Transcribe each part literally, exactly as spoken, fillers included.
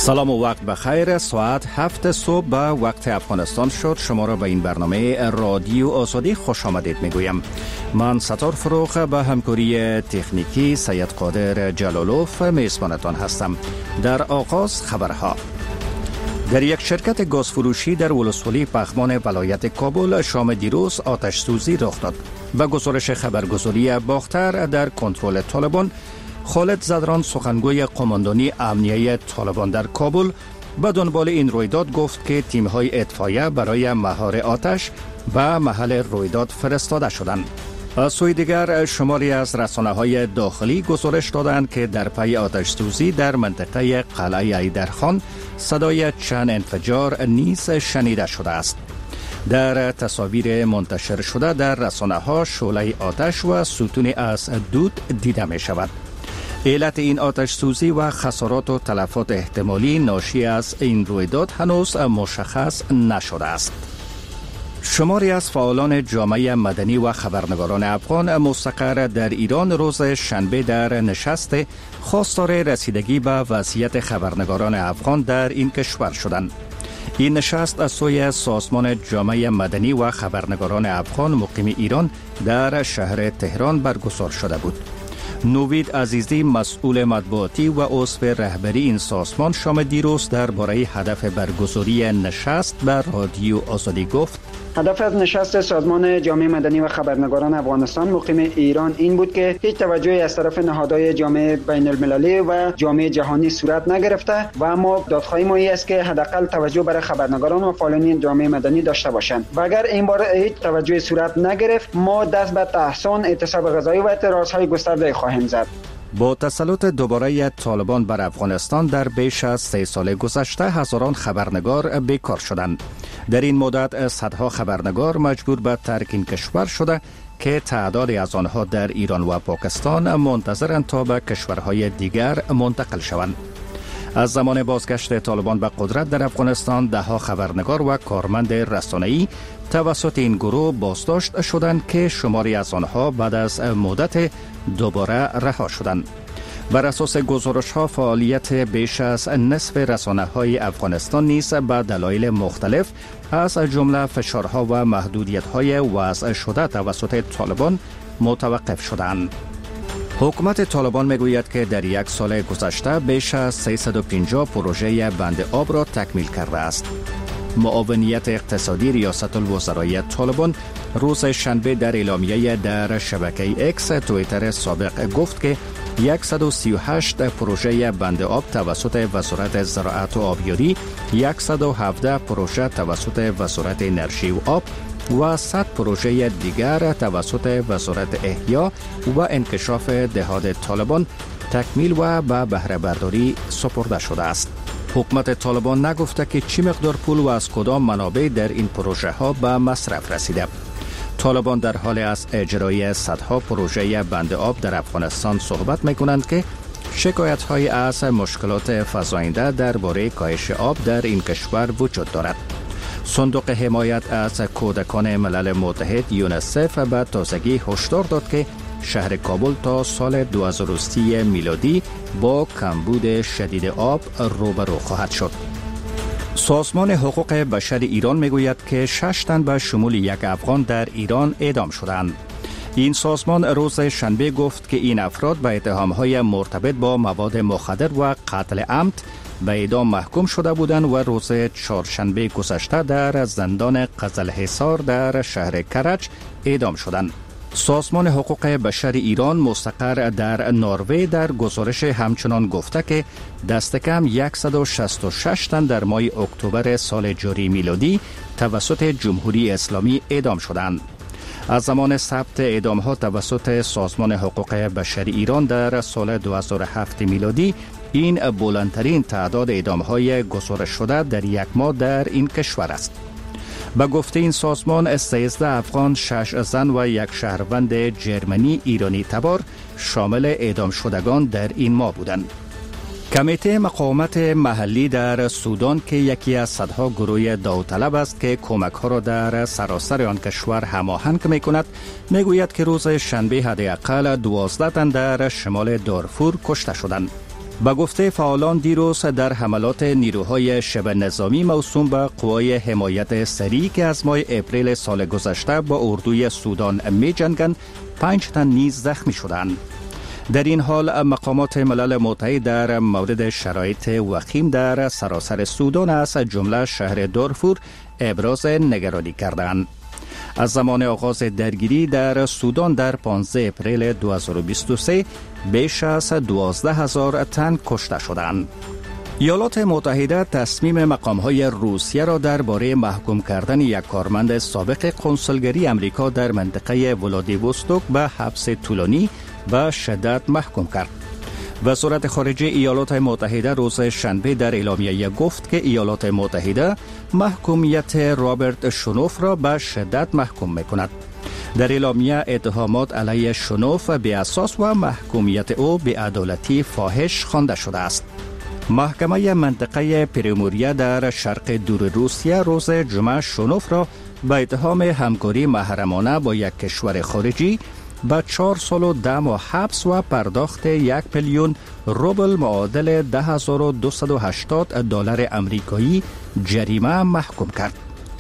سلام و وقت بخیر. ساعت هفت صبح به وقت افغانستان شد. شما را به این برنامه رادیو آزادی خوش آمدید میگویم. من ستار فروغ به همکاری تکنیکی سید قادر جلالوف میزبانتان هستم. در آغاز خبرها. در یک شرکت گازفروشی در ولسوالی پغمان ولایت کابل شام دیروز آتش سوزی رخ داد. به گزارش خبرگزاری باختر در کنترل طالبان، خالد زدران سخنگوی قماندانی امنیه طالبان در کابل به دنبال این رویداد گفت که تیم‌های اطفائیه برای مهار آتش به محل رویداد فرستاده شدند. از سوی دیگر شماری از رسانه‌های داخلی گزارش دادند که در پی آتش سوزی در منطقه قلعه ایدرخان صدای چند انفجار نیز شنیده شده است. در تصاویر منتشر شده در رسانه‌ها شعله آتش و ستونی از دود دیده می شود. علت این آتش سوزی و خسارات و تلفات احتمالی ناشی از این رویداد هنوز مشخص نشده است. شماری از فعالان جامعه مدنی و خبرنگاران افغان مستقر در ایران روز شنبه در نشست خواستار رسیدگی به وضعیت خبرنگاران افغان در این کشور شدند. این نشست از سوی سازمان جامعه مدنی و خبرنگاران افغان مقیم ایران در شهر تهران برگزار شده بود. نوید عزیزی مسئول مطبوعاتی و عضو رهبری این سازمان شام دیروز درباره هدف برگزاری نشست بر رادیو آزادی گفت: هدف از نشست سازمان جامعه مدنی و خبرنگاران افغانستان مقیم ایران این بود که هیچ توجهی از طرف نهادهای جامعه بین المللی و جامعه جهانی صورت نگرفته و اما دادخواهی ما این است که حداقل توجه برای خبرنگاران و فعالان جامعه مدنی داشته باشند و اگر این بار هیچ توجهی صورت نگرفت ما دست به تحصن، اعتصاب غذایی و اعتراضهای گسترده خواهیم زد. با تسلط دوباره طالبان بر افغانستان در بیش از سه سال گذشته هزاران خبرنگار بیکار شدند. در این مدت صدها خبرنگار مجبور به ترک این کشور شده که تعدادی از آنها در ایران و پاکستان منتظرند تا به کشورهای دیگر منتقل شوند. از زمان بازگشت طالبان به قدرت در افغانستان دهها خبرنگار و کارمند رسانه‌ای توسط این گروه بازداشت شدند که شماری از آنها بعد از مدت دوباره رها شدند. بر اساس گزارش‌ها فعالیت بیش از نصف رسانه‌های افغانستان نیز به دلایل مختلف از جمله فشارها و محدودیت‌های وضع شده توسط طالبان متوقف شدند. حکومت طالبان میگوید که در یک سال گذشته بیش از سیصد و پنجاه پروژه بند آب را تکمیل کرده است. معاونیت اقتصادی ریاست الوزرای طالبان روز شنبه در اعلامیه در شبکه اکس توییتر سابق گفت که صد و سی و هشت پروژه بند آب توسط وزارت زراعت و آبیاری، صد و هفده پروژه توسط وزارت انرژی و آب و صد پروژه دیگر توسط وزارت احیا و انکشاف دهات طالبان تکمیل و به بهره برداری سپرده شده است. حکومت طالبان نگفته که چی مقدار پول و از کدام منابع در این پروژه ها به مصرف رسیده. طالبان در حال از اجرای صدها پروژه بند آب در افغانستان صحبت می‌کنند که شکایت‌های از مشکلات فزاینده درباره کاهش آب در این کشور وجود دارد. صندوق حمایت از کودکان ملل متحد یونیسف به تازگی هشدار داد که شهر کابل تا سال دو هزار و سی میلادی با کمبود شدید آب روبرو خواهد شد. سازمان حقوق بشر ایران میگوید که شش تن به شمول یک افغان در ایران اعدام شدند. این سازمان روز شنبه گفت که این افراد به اتهام‌های مرتبط با مواد مخدر و قتل عمد به اعدام محکوم شده بودند و روز چهارشنبه گذشته در زندان قزلحصار در شهر کرج اعدام شدند. سازمان حقوق بشر ایران مستقر در نروژ در گزارش همچنان گفته که دست کم صد و شصت و شش تن در ماه اکتبر سال جاری میلادی توسط جمهوری اسلامی اعدام شدند. از زمان ثبت اعدام‌ها توسط سازمان حقوق بشر ایران در سال دو هزار و هفت میلادی این بلندترین تعداد اعدام‌های گزارش شده در یک ماه در این کشور است. به گفته این سازمان سیزده افغان، شش زن و یک شهروند جرمنی ایرانی تبار شامل اعدام شدگان در این ماه بودند. کمیته مقاومت محلی در سودان که یکی از صدها گروه داوطلب است که کمک‌ها را در سراسر آن کشور هماهنگ می‌کند، می‌گوید که روز شنبه حداقل دوازده تن در شمال دارفور کشته شدند. با گفته فعالان دیروز در حملات نیروهای شبه نظامی موسوم به قوای حمایت سریع که از ماه اپریل سال گذشته با اردوی سودان می جنگند پنج تن نیز زخمی شدند. در این حال مقامات ملل متحد در مورد شرایط وخیم در سراسر سودان از جمله شهر دارفور ابراز نگرانی کردند. از زمان آغاز درگیری در سودان در پانزده اپریل دو هزار و بیست و سه بیش از دوازده هزار تن کشته شدند. ایالات متحده تصمیم مقام‌های روسیه را درباره محکوم کردن یک کارمند سابق کنسولگری امریکا در منطقه ولادیوستوک به حبس طولانی به شدت محکوم کرد. وزارت خارجه ایالات متحده روز شنبه در اعلامیه گفت که ایالات متحده محکومیت رابرت شنوف را به شدت محکوم می‌کند. در اعلامیه اتهامات علیه شنوف بی اساس و محکومیت او به عدالتی فاحش خوانده شده است. محکمه منطقه پریموریا در شرق دور روسیه روز جمعه شنوف را به اتهام همکاری محرمانه با یک کشور خارجی با چهار سال و ده ماه حبس و پرداخت یک میلیون روبل معادل ده هزار و دویست و هشتاد دلار امریکایی جریمه محکوم کرد.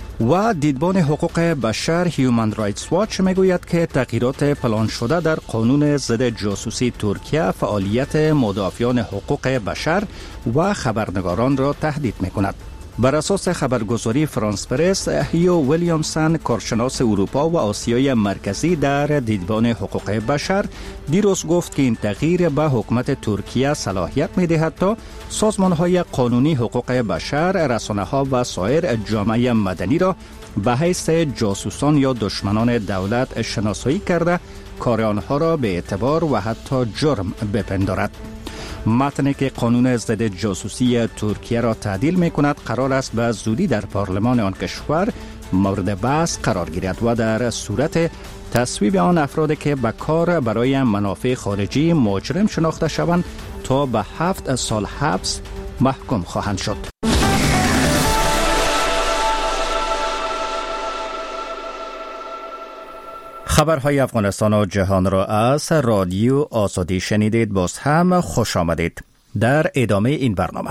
و دیدبان حقوق بشر هیومن رایتس واچ میگوید که تغییرات پلان شده در قانون ضد جاسوسی ترکیه فعالیت مدافعان حقوق بشر و خبرنگاران را تهدید میکند. بر اساس خبرگزاری فرانس پرس، هیو ویلیامسن، کارشناس اروپا و آسیای مرکزی در دیدبان حقوق بشر دیروز گفت که این تغییر به حکومت ترکیه صلاحیت می‌دهد تا سازمان‌های قانونی حقوق بشر، رسانه‌ها و سایر جامعه مدنی را به حیث جاسوسان یا دشمنان دولت شناسایی کرده کار آنها را به اعتبار و حتی جرم بپندارد. متنی که قانون ضد جاسوسی ترکیه را تعدیل می کند قرار است به زودی در پارلمان آن کشور مورد بحث قرار گیرد و در صورت تصویب آن افرادی که به کار برای منافع خارجی مجرم شناخته شوند تا به هفت سال حبس محکوم خواهند شد. خبرهای افغانستان و جهان را از رادیو آزادی شنیدید. باز هم خوش آمدید. در ادامه این برنامه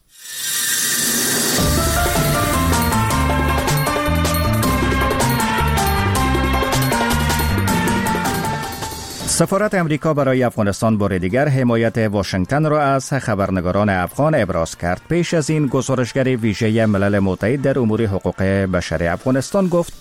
سفارت امریکا برای افغانستان بار دیگر حمایت واشنگتن را از خبرنگاران افغان ابراز کرد. پیش از این گزارشگر ویژه ملل متحد در امور حقوق بشر افغانستان گفت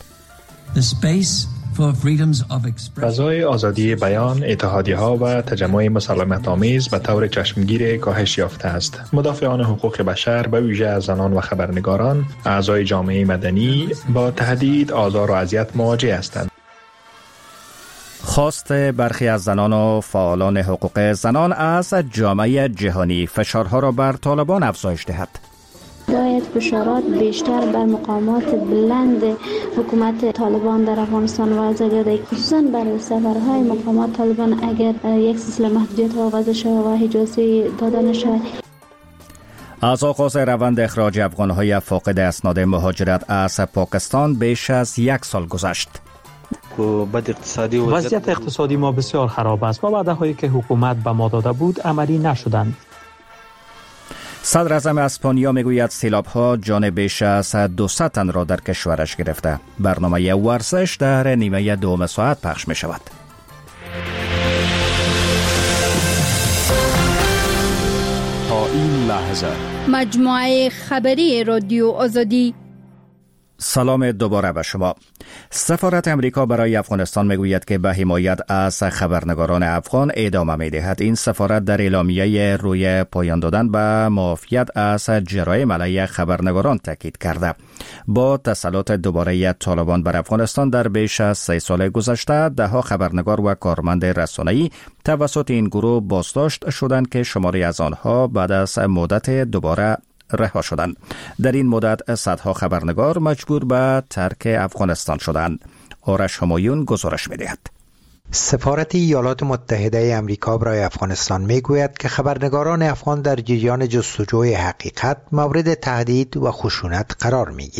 فضای آزادی بیان، اتحادیه‌ها و تجمع مسالمت آمیز به طور چشمگیر کاهش یافته است. مدافعان حقوق بشر به ویژه از زنان و خبرنگاران، اعضای جامعه مدنی با تهدید، آزار و اذیت مواجه هستند. خواست برخی از زنان و فعالان حقوق زنان از جامعه جهانی فشارها را بر طالبان افزایش دهد. باید فشارات بیشتر بر مقامات بلند حکومت طالبان در افغانستان وضع گردد، خصوصا بر سفرهای مقامات طالبان اگر یک سلسله محدودیت وضع شود و اجازه داده نشود. از آغاز روند اخراج افغانهای فاقد اسناد مهاجرت از پاکستان بیش از یک سال گذشت. وضعیت اقتصادی ما بسیار خراب است و وعده‌هایی که حکومت به ما داده بود عملی نشدند. صدر اعظم اسپانیا میگوید سیلاب‌ها جان بیش از دویست تن را در کشورش گرفته. برنامه ورزش در نیمه دوم ساعت پخش می شود. تا این لحظه مجموعه خبری رادیو آزادی. سلام دوباره به شما. سفارت امریکا برای افغانستان میگوید که به حمایت از خبرنگاران افغان ادامه میدهد. این سفارت در اعلامیه روی پایان دادن به معافیت از جرایم علیه خبرنگاران تاکید کرده. با تسلط دوباره طالبان بر افغانستان در بیش از سه سال گذشته، دهها خبرنگار و کارمند رسانه‌ای توسط این گروه بازداشت شدند که شماری از آنها بعد از مدت دوباره رها شدند. در این مدت صدها خبرنگار مجبور به ترک افغانستان شدند. آرش همایون گزارش می‌دهد. سفارت ایالات متحده آمریکا برای افغانستان میگوید که خبرنگاران افغان در جریان جستجوی حقیقت مورد تهدید و خشونت قرار میگیرند.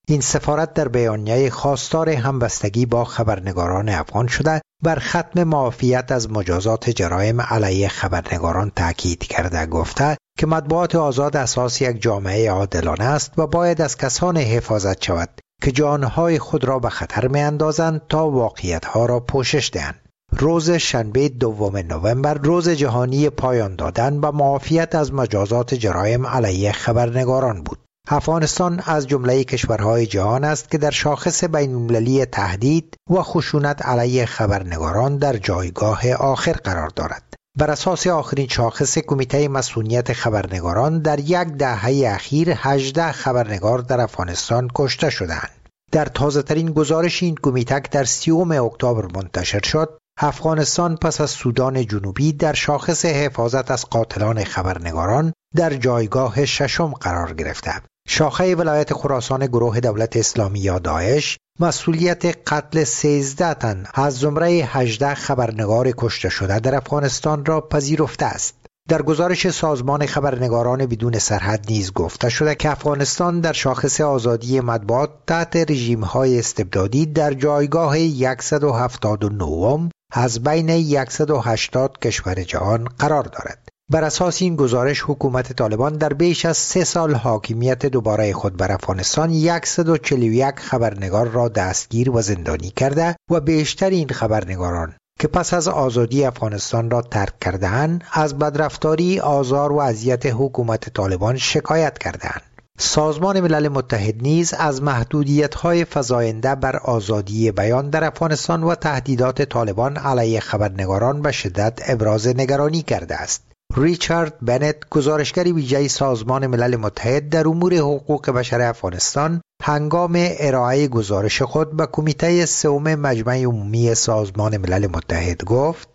این سفارت در بیانیه خواستار همبستگی با خبرنگاران افغان شده بر ختم معافیت از مجازات جرایم علیه خبرنگاران تاکید کرده گفته که مطبوعات آزاد اساس یک جامعه عادلانه است و باید از کسانی حفاظت شود که جانهای خود را به خطر می اندازند تا واقعیتها را پوشش دهند. روز شنبه دوم نوامبر روز جهانی پایان دادن و معافیت از مجازات جرایم علیه خبرنگاران بود. افغانستان از جمله کشورهای جهان است که در شاخص بین‌المللی تهدید و خشونت علیه خبرنگاران در جایگاه آخر قرار دارد. بر اساس آخرین شاخص کمیته مسئولیت خبرنگاران در یک دهه اخیر هجده خبرنگار در افغانستان کشته شدند. در تازه‌ترین گزارش این کمیته که در سیوم اکتبر منتشر شد، افغانستان پس از سودان جنوبی در شاخص حفاظت از قاتلان خبرنگاران در جایگاه ششم قرار گرفته. شاخه ولایت خراسان گروه دولت اسلامی یا داعش مسئولیت قتل سیزده تن از زمره هجده خبرنگار کشته شده در افغانستان را پذیرفته است. در گزارش سازمان خبرنگاران بدون سرحد نیز گفته شده که افغانستان در شاخص آزادی مطبوعات تحت رژیم‌های استبدادی در جایگاه صد و هفتاد و نه از بین صد و هشتاد کشور جهان قرار دارد. بر اساس این گزارش حکومت طالبان در بیش از سه سال حاکمیت دوباره خود بر افغانستان صد و چهل و یک خبرنگار را دستگیر و زندانی کرده و بیشتر این خبرنگاران که پس از آزادی افغانستان را ترک کرده‌اند از بدرفتاری، آزار و اذیت حکومت طالبان شکایت کرده‌اند. سازمان ملل متحد نیز از محدودیت‌های فزاینده بر آزادی بیان در افغانستان و تهدیدات طالبان علیه خبرنگاران به شدت ابراز نگرانی کرده است. ریچارد بنت، گزارشگر ویژه سازمان ملل متحد در امور حقوق بشر افغانستان، هنگام ارائه گزارش خود به کمیته سوم مجمع عمومی سازمان ملل متحد گفت: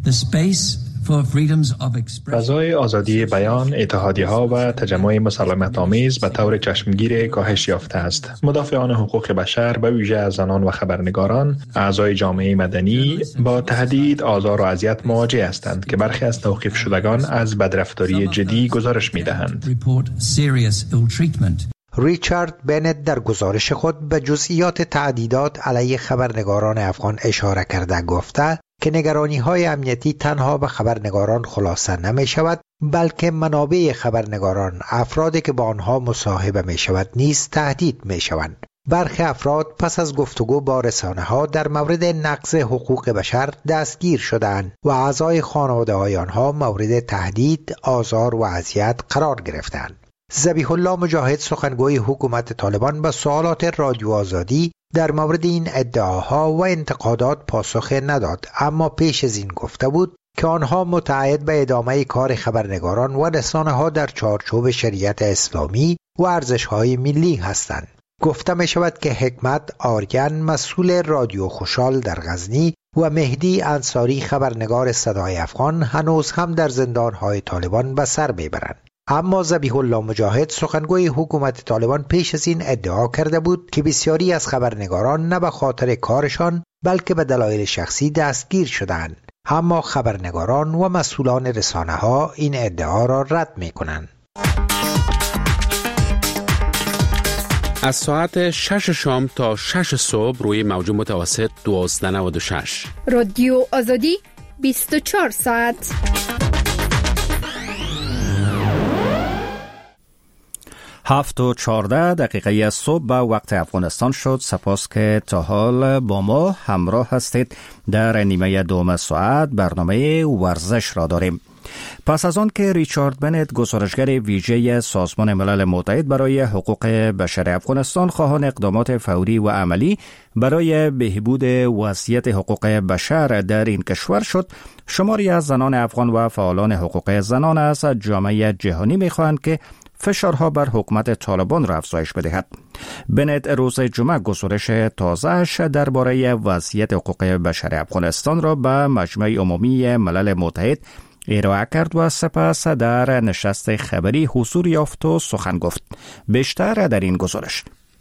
فضای آزادی بیان، اتحادیه‌ها و تجمع مسالمت آمیز به طور چشمگیر کاهش یافته است. مدافعان حقوق بشر به ویژه از زنان و خبرنگاران، اعضای جامعه مدنی با تهدید، آزار و اذیت مواجه هستند که برخی از توقیف شدگان از بدرفتاری جدی گزارش می‌دهند. ریچارد بنت در گزارش خود به جزئیات تهدیدات علیه خبرنگاران افغان اشاره کرده گفته که نگرانی‌های امنیتی تنها به خبرنگاران خلاصه نمی شود، بلکه منابع خبرنگاران، افرادی که با آنها مصاحبه می شود نیز تهدید می شوند. برخی افراد پس از گفتگو با رسانه‌ها در مورد نقض حقوق بشر دستگیر شدند و اعضای خانواده‌های آنها مورد تهدید، آزار و اذیت قرار گرفتند. ذبیح الله مجاهد، سخنگوی حکومت طالبان، به سوالات رادیو آزادی در مورد این ادعاها و انتقادات پاسخ نداد، اما پیش از این گفته بود که آنها متعهد به ادامه کار خبرنگاران و رسانه‌ها در چارچوب شریعت اسلامی و ارزش‌های ملی هستند. گفته می شود که حکمت آریان، مسئول رادیو خوشحال در غزنی، و مهدی انصاری، خبرنگار صدای افغان، هنوز هم در زندان‌های طالبان به سر میبرند. اما ذبیح الله مجاهد، سخنگوی حکومت طالبان، پیش از این ادعا کرده بود که بسیاری از خبرنگاران نه به خاطر کارشان بلکه به دلایل شخصی دستگیر شدند. اما خبرنگاران و مسئولان رسانه‌ها این ادعا را رد می‌کنند. از ساعت شش شام تا شش صبح روی موج متوسط دوازده نود و شش رادیو آزادی بیست و چهار ساعت. هفت و چهارده دقیقه صبح به وقت افغانستان شد. سپاس که تا حال با ما همراه هستید. در نیمه دوم ساعت برنامه ورزش را داریم. پس از آن که ریچارد بنت، گزارشگر ویژه سازمان ملل متحد برای حقوق بشر افغانستان، خواهان اقدامات فوری و عملی برای بهبود وضعیت حقوق بشر در این کشور شد، شماری از زنان افغان و فعالان حقوق زنان از جامعه جهانی می‌خواهند که فشارها بر حکومت طالبان را افزایش بدهد. بنت روز جمعه گزارش تازه‌اش درباره وضعیت حقوق بشر افغانستان را به مجمع عمومی ملل متحد ارائه کرد و سپس در نشست خبری حضور یافت و سخن گفت. بیشتر در این گزارش.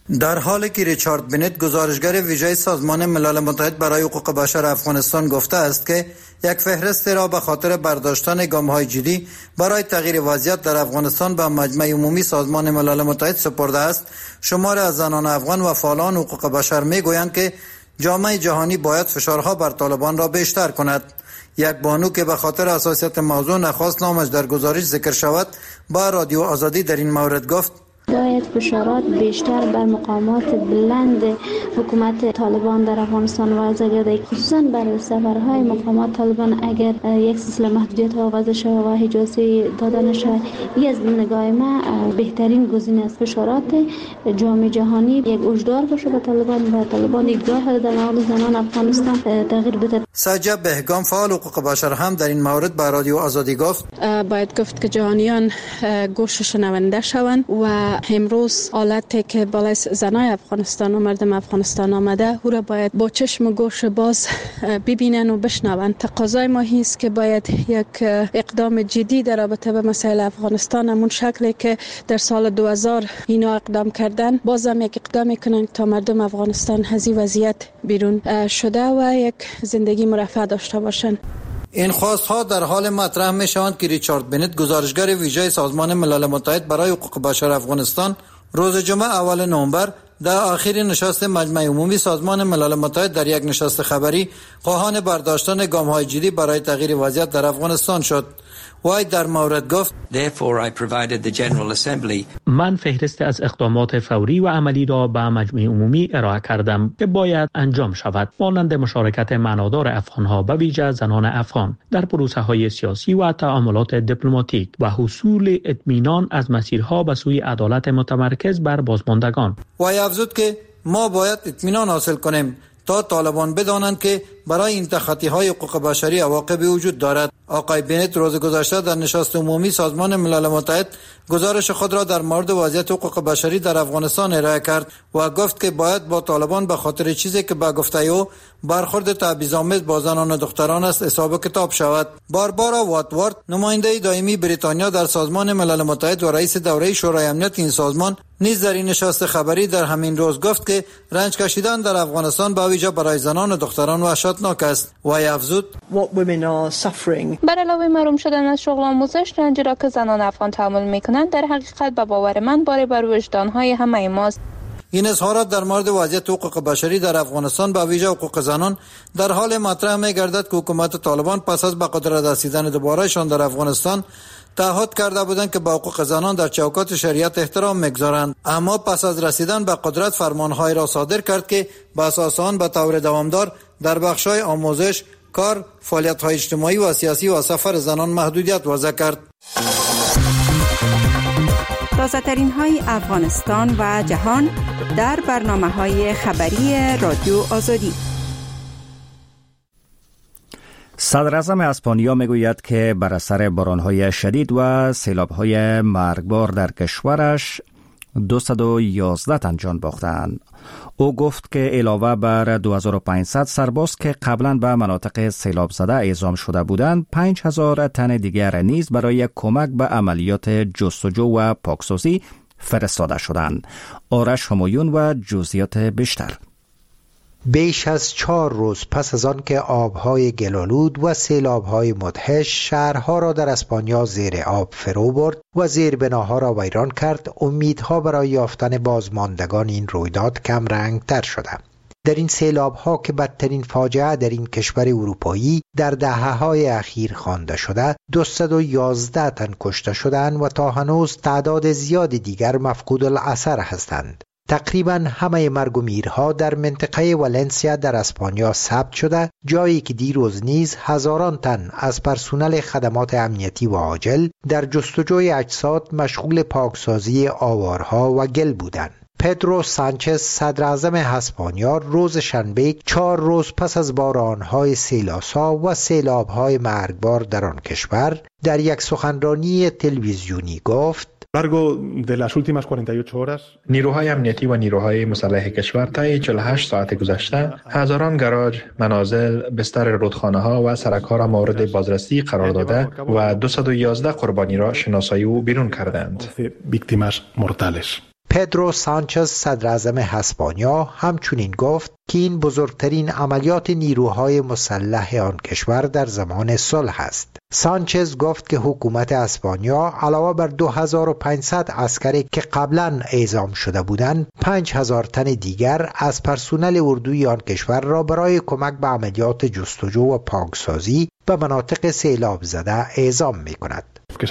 در حالی که ریچارد بنت گزارشگر ویژه سازمان ملل متحد برای حقوق بشر افغانستان گفته است که یک فهرست را به خاطر برداشتن گام‌های جدی برای تغییر وضعیت در افغانستان به مجمع عمومی سازمان ملل متحد سپرده است، شمار از زنان افغان و فعالان حقوق بشر میگویند که جامعه جهانی باید فشارها بر طالبان را بیشتر کند. یک بانو که به خاطر حساسیت موضوع نخواست نامش در گزارش ذکر شود با رادیو آزادی در این مورد گفت باید فشارات بیشتر بر مقامات بلند حکومت طالبان در افغانستان وضع گردد، خصوصا بر سفرهای مقامات طالبان اگر یک سلسله محدودیت ها وضع شود و اجازه داده نشود. این از نگاه ما بهترین گزینه است. فشارات جامعه جهانی یک هشدار باشه به طالبان و طالبان یک راه در مورد زنان افغانستان تغییر بده. سجاد بهگام فعال حقوق بشر هم در این مورد به رادیو آزادی گفت باید گفت که جهانیان گوش شنونده شوند و امروز حالتی که بالای زنای افغانستان و مردم افغانستان آمده او را باید با چشم و گوش باز ببینن و بشنوند. تقاضای ما است که باید یک اقدام جدی در رابطه با مسائل افغانستان همون شکلی که در سال دو هزار اینا اقدام کردن بازم یک اقدام کنند تا مردم افغانستان از این وضعیت بیرون شده و یک زندگی مرفه داشته باشند. این خواستها در حال مطرح می شوند که ریچارد بنت گزارشگر ویژه سازمان ملل متحد برای حقوق بشر افغانستان روز جمعه اول نوامبر در آخر نشست مجمع عمومی سازمان ملل متحد در یک نشست خبری خواهان برداشتن گام‌های جدی برای تغییر وضعیت در افغانستان شد. وای در مورد گفت من فهرست از اقدامات فوری و عملی را به مجمع عمومی ارائه کردم که باید انجام شود، مانند مشارکت معنادار افغانها به ویژه زنان افغان در پروسه های سیاسی و تعاملات دیپلماتیک و حصول اطمینان از مسیرها به سوی عدالت متمرکز بر بازماندگان. وای افزود که ما باید اطمینان حاصل کنیم تا طالبان بدانند که برای این تخطی‌های حقوق بشری عواقبی وجود دارد. آقای بنت روز گذشته در نشست عمومی سازمان ملل متحد گزارش خود را در مورد وضعیت حقوق بشری در افغانستان ارائه کرد و گفت که باید با طالبان به خاطر چیزی که به گفته او برخورد تبعیض‌آمیز با زنان و دختران است حساب کتاب شود. باربارا واتوارد نماینده دائمی بریتانیا در سازمان ملل متحد و رئیس دوره شورای امنیت این سازمان نیز در این نشست خبری در همین روز گفت که رنج کشیدن در افغانستان به ویژه برای زنان و دختران وحشتناک است. و افزود بر علاوه محروم شدن از شغل آموزش، رنجی را که زنان افغان تحمل می‌کنند در حقیقت به باور من باری بر وجدان‌های همه ماست. این اظهارات در مورد وضعیت حقوق بشری در افغانستان به ویژه حقوق زنان در حال مطرح می‌گردد که حکومت طالبان پس از به قدرت رسیدن دوبارهشان در افغانستان تعهد کرده بودند که با حقوق زنان در چوکات شریعت احترام می‌گذارند، اما پس از رسیدن به قدرت فرمان‌های را صادر کرد که به اساس آن به طور دوامدار در بخش‌های آموزش، کار، فعالیت‌های اجتماعی و سیاسی و سفر زنان محدودیت وضع کرد. تازه‌ترین های افغانستان و جهان در برنامه‌های خبری رادیو آزادی. صدراعظم اسپانیا میگوید که بر اثر باران‌های شدید و سیلاب‌های مرگبار در کشورش دویست و یازده تن جان باختند. او گفت که علاوه بر دو هزار و پانصد سرباز که قبلا به مناطق سیلاب زده اعزام شده بودند، پنج هزار تن دیگر نیز برای کمک به عملیات جستجو و پاکسازی فرستاده شدند. آرش همایون و جزئیات بیشتر. بیش از چهار روز پس از آن که آبهای گلالود و سیلابهای مدهش شهرها را در اسپانیا زیر آب فرو برد و زیربناها را ویران کرد، امیدها برای یافتن بازماندگان این رویداد کم رنگ تر شده. در این سیلابها که بدترین فاجعه در این کشور اروپایی در دهه‌های اخیر خوانده شده، دویست و یازده تن کشته شدند و تا هنوز تعداد زیادی دیگر مفقود الاثر هستند. تقریبا همه مرگ و میرها در منطقه والنسیا در اسپانیا ثبت شده، جایی که دیروز نیز هزاران تن از پرسنل خدمات امنیتی و عاجل در جستجوی اجساد مشغول پاکسازی آوارها و گل بودند. پدرو سانچز صدراعظم اسپانیا روز شنبه چهار روز پس از بارانهای سیلاسا و سیلابهای مرگبار در آن کشور در یک سخنرانی تلویزیونی گفت: نیروهای امنیتی و نیروهای مسلح کشور طی چهل و هشت ساعت گذشته هزاران گاراژ، منازل، بستر رودخانه‌ها و سرک‌ها را مورد بازرسی قرار داده و دویست و یازده قربانی را شناسایی و بیرون کردند. پدرو سانچز صدر اعظم اسپانیا همچنین گفت که این بزرگترین عملیات نیروهای مسلح آن کشور در زمان صلح است. سانچز گفت که حکومت اسپانیا علاوه بر دو هزار و پانصد عسکری که قبلا اعزام شده بودند، پنج هزار تن دیگر از پرسنل اردوی آن کشور را برای کمک به عملیات جستجو و پاکسازی به مناطق سیلاب زده اعزام می کند.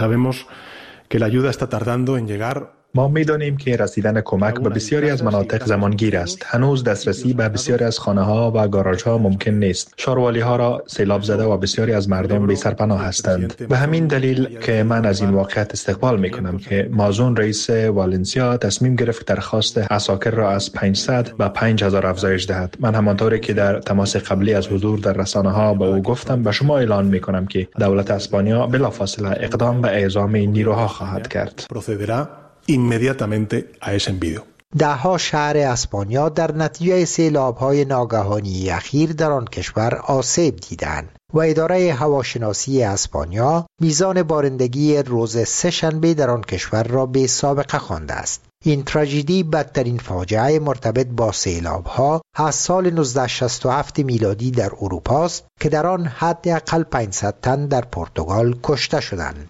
ما می‌دانیم که رسیدن کمک به بسیاری از مناطق زمانگیر است. هنوز دسترسی به بسیاری از خانه‌ها و گاراژها ممکن نیست. شاروالی‌ها را سیلاب زده و بسیاری از مردم بی سرپناه هستند. به همین دلیل که من از این واقعیت استقبال می‌کنم که مازون رئیس والنسیا تصمیم گرفت درخواست عساکر را از پانصد به پنج هزار افزایش دهد. من همانطوری که در تماس قبلی از حضور در رسانه‌ها به او گفتم، به شما اعلان می‌کنم که دولت اسپانیا بلافاصله اقدام به اعزام نیروها خواهد کرد. inmediatamente a ese envío. دهها شهر اسپانیا در نتیجه سیلاب‌های ناگهانی اخیر در آن کشور آسیب دیدند و اداره هواشناسی اسپانیا میزان بارندگی روز سه شنبه در آن کشور را به سابقه خوانده است. این تراژدی بدترین فاجعه مرتبط با سیلاب‌ها از سال نوزده شصت و هفت میلادی در اروپا است که در آن حداقل پانصد تن در پرتغال کشته شدند.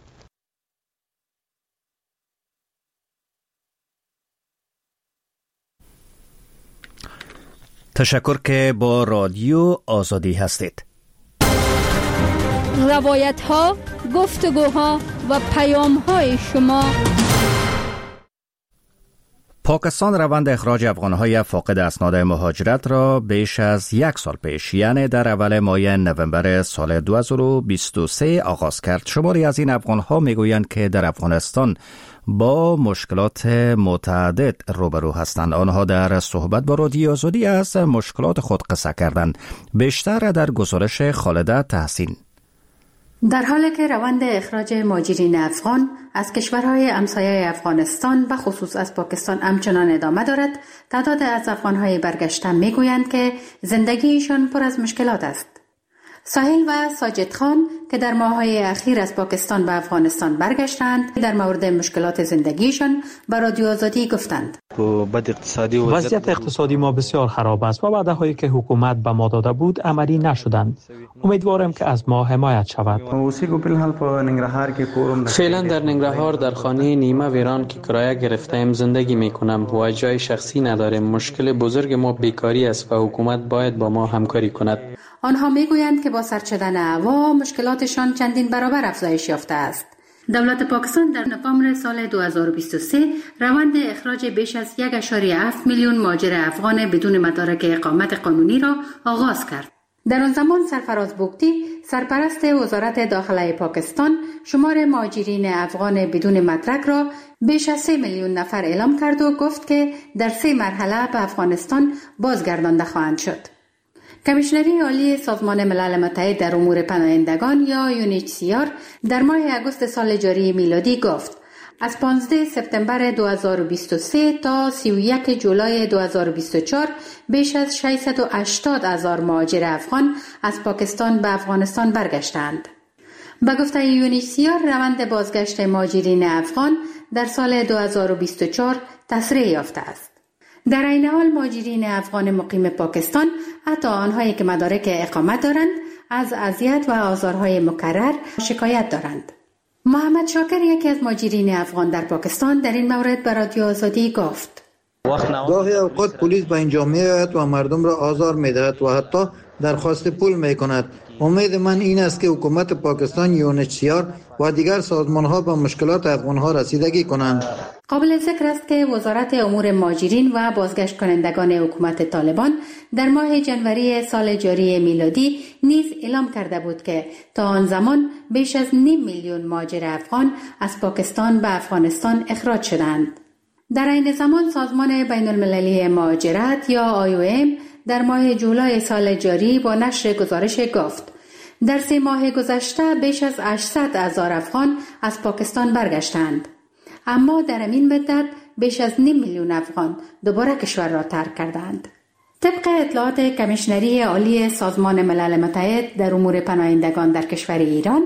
تشکر که با رادیو آزادی هستید. روایت ها، گفتگوها و پیام های شما. پاکستان روند اخراج افغانهای فاقد اسناد مهاجرت را بیش از یک سال پیش، یعنی در اول ماه نوامبر سال دو هزار و بیست و سه آغاز کرد. شماری از این افغانها میگویند که در افغانستان با مشکلات متعدد روبرو هستند. آنها در صحبت با رادیو آزادی از مشکلات خود قصه کردند. بیشتر در گزارش خالده تحسین. در حالی که روند اخراج مهاجرین افغان از کشورهای همسایه افغانستان و خصوص از پاکستان همچنان ادامه دارد، تعداد از افغانهای برگشته میگویند که زندگیشان پر از مشکلات است. ساحل و ساجد خان که در ماه‌های اخیر از پاکستان به افغانستان برگشتند، در مورد مشکلات زندگیشان به رادیو آزادی گفتند. وضعیت اقتصادی ما بسیار خراب است و وعده‌هایی که حکومت به ما داده بود عملی نشدند. امیدوارم که از ما حمایت شود. فعلا در ننگرهار در خانه نیمه ویران که کرایه گرفته‌ایم زندگی می‌کنم و جای شخصی نداریم. مشکل بزرگ ما بیکاری است و حکومت باید با ما همکاری کند. آنها میگویند که با سرد شدن هوا مشکلاتشان چندین برابر افزایش یافته است. دولت پاکستان در نوامبر سال دو هزار و بیست و سه روند اخراج بیش از یک ممیز هفت میلیون مهاجر افغان بدون مدارک اقامت قانونی را آغاز کرد. در آن زمان سرفراز بوگتی، سرپرست وزارت داخله پاکستان، شمار مهاجرین افغان بدون مدرک را بیش از سه میلیون نفر اعلام کرد و گفت که در سه مرحله به افغانستان بازگردانده خواهند شد. کمیشنری عالی سازمان ملل متحد در امور پناهندگان یا یو ان اچ سی آر در ماه اگست سال جاری میلادی گفت از پانزده سپتامبر دو هزار و بیست و سه تا سی و یک جولای دو هزار و بیست و چهار بیش از ششصد و هشتاد هزار مهاجر افغان از پاکستان به افغانستان برگشتند. به گفته یو ان اچ سی آر روند بازگشت مهاجرین افغان در سال دو هزار و بیست و چهار تسریع یافته است. در این حال مهاجرین افغان مقیم پاکستان، حتی آنهایی که مدارک اقامت دارند، از اذیت و آزارهای مکرر شکایت دارند. محمد شاکر، یکی از مهاجرین افغان در پاکستان، در این مورد به رادیو آزادی گفت: گاهی اوقات پلیس به اینجا میآید و مردم را آزار میدهد و حتی درخواست پول میکند. امید من این است که حکومت پاکستان، یو ان اچ سی آر و دیگر سازمان‌ها به مشکلات افغان‌ها رسیدگی کنند. قابل ذکر است که وزارت امور مهاجرین و بازگشت کنندگان حکومت طالبان در ماه جنوری سال جاری میلادی نیز اعلام کرده بود که تا آن زمان بیش از نیم میلیون مهاجر افغان از پاکستان به افغانستان اخراج شدند. در این زمان سازمان بین المللی مهاجرت یا آی او ام در ماه جولای سال جاری با نشر گزارش گفت در سه ماه گذشته بیش از هشتصد هزار افغان از پاکستان برگشتند، اما در همین مدت بیش از نیم میلیون افغان دوباره کشور را ترک کردند. طبق اطلاعات کمیشنری عالی سازمان ملل متحد در امور پناهندگان در کشور ایران،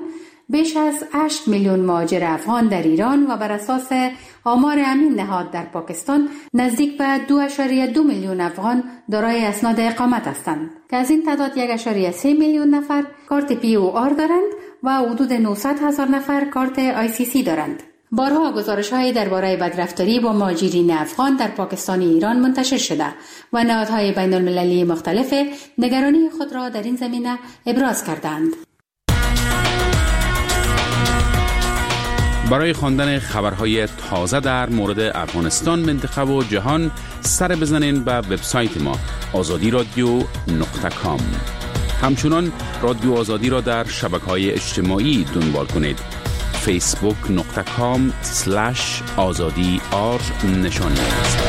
بیش از هشت میلیون مهاجر افغان در ایران و بر اساس آمار امین نهاد در پاکستان نزدیک به دو ممیز دو میلیون افغان دارای اسناد اقامت هستند که از این تعداد یک ممیز سه میلیون نفر کارت پی او آر دارند و حدود نهصد هزار نفر کارت آی سی سی دارند. بارها گزارش‌های درباره بدرفتاری با مهاجرین افغان در پاکستان ایران منتشر شده و نهادهای بین‌المللی مختلف نگرانی خود را در این زمینه ابراز کردند. برای خواندن خبرهای تازه در مورد افغانستان، منطقه و جهان سر بزنین به وبسایت ما آزادی رادیو نقطه کام. همچنان رادیو آزادی را در شبکه‌های اجتماعی دنبال کنید. فیسبوک نقطه کام سلش آزادی آر نشانی است.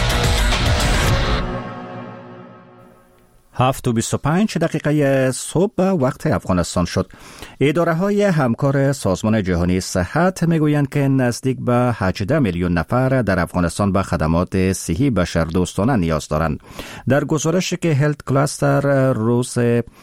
هفت و بیست و پنج دقیقه صبح وقت افغانستان شد. اداره های همکار سازمان جهانی صحت میگویند که نزدیک به هجده میلیون نفر در افغانستان به خدمات صحی بشردوستانه نیاز دارند. در گزارشی که هلت کلاستر روز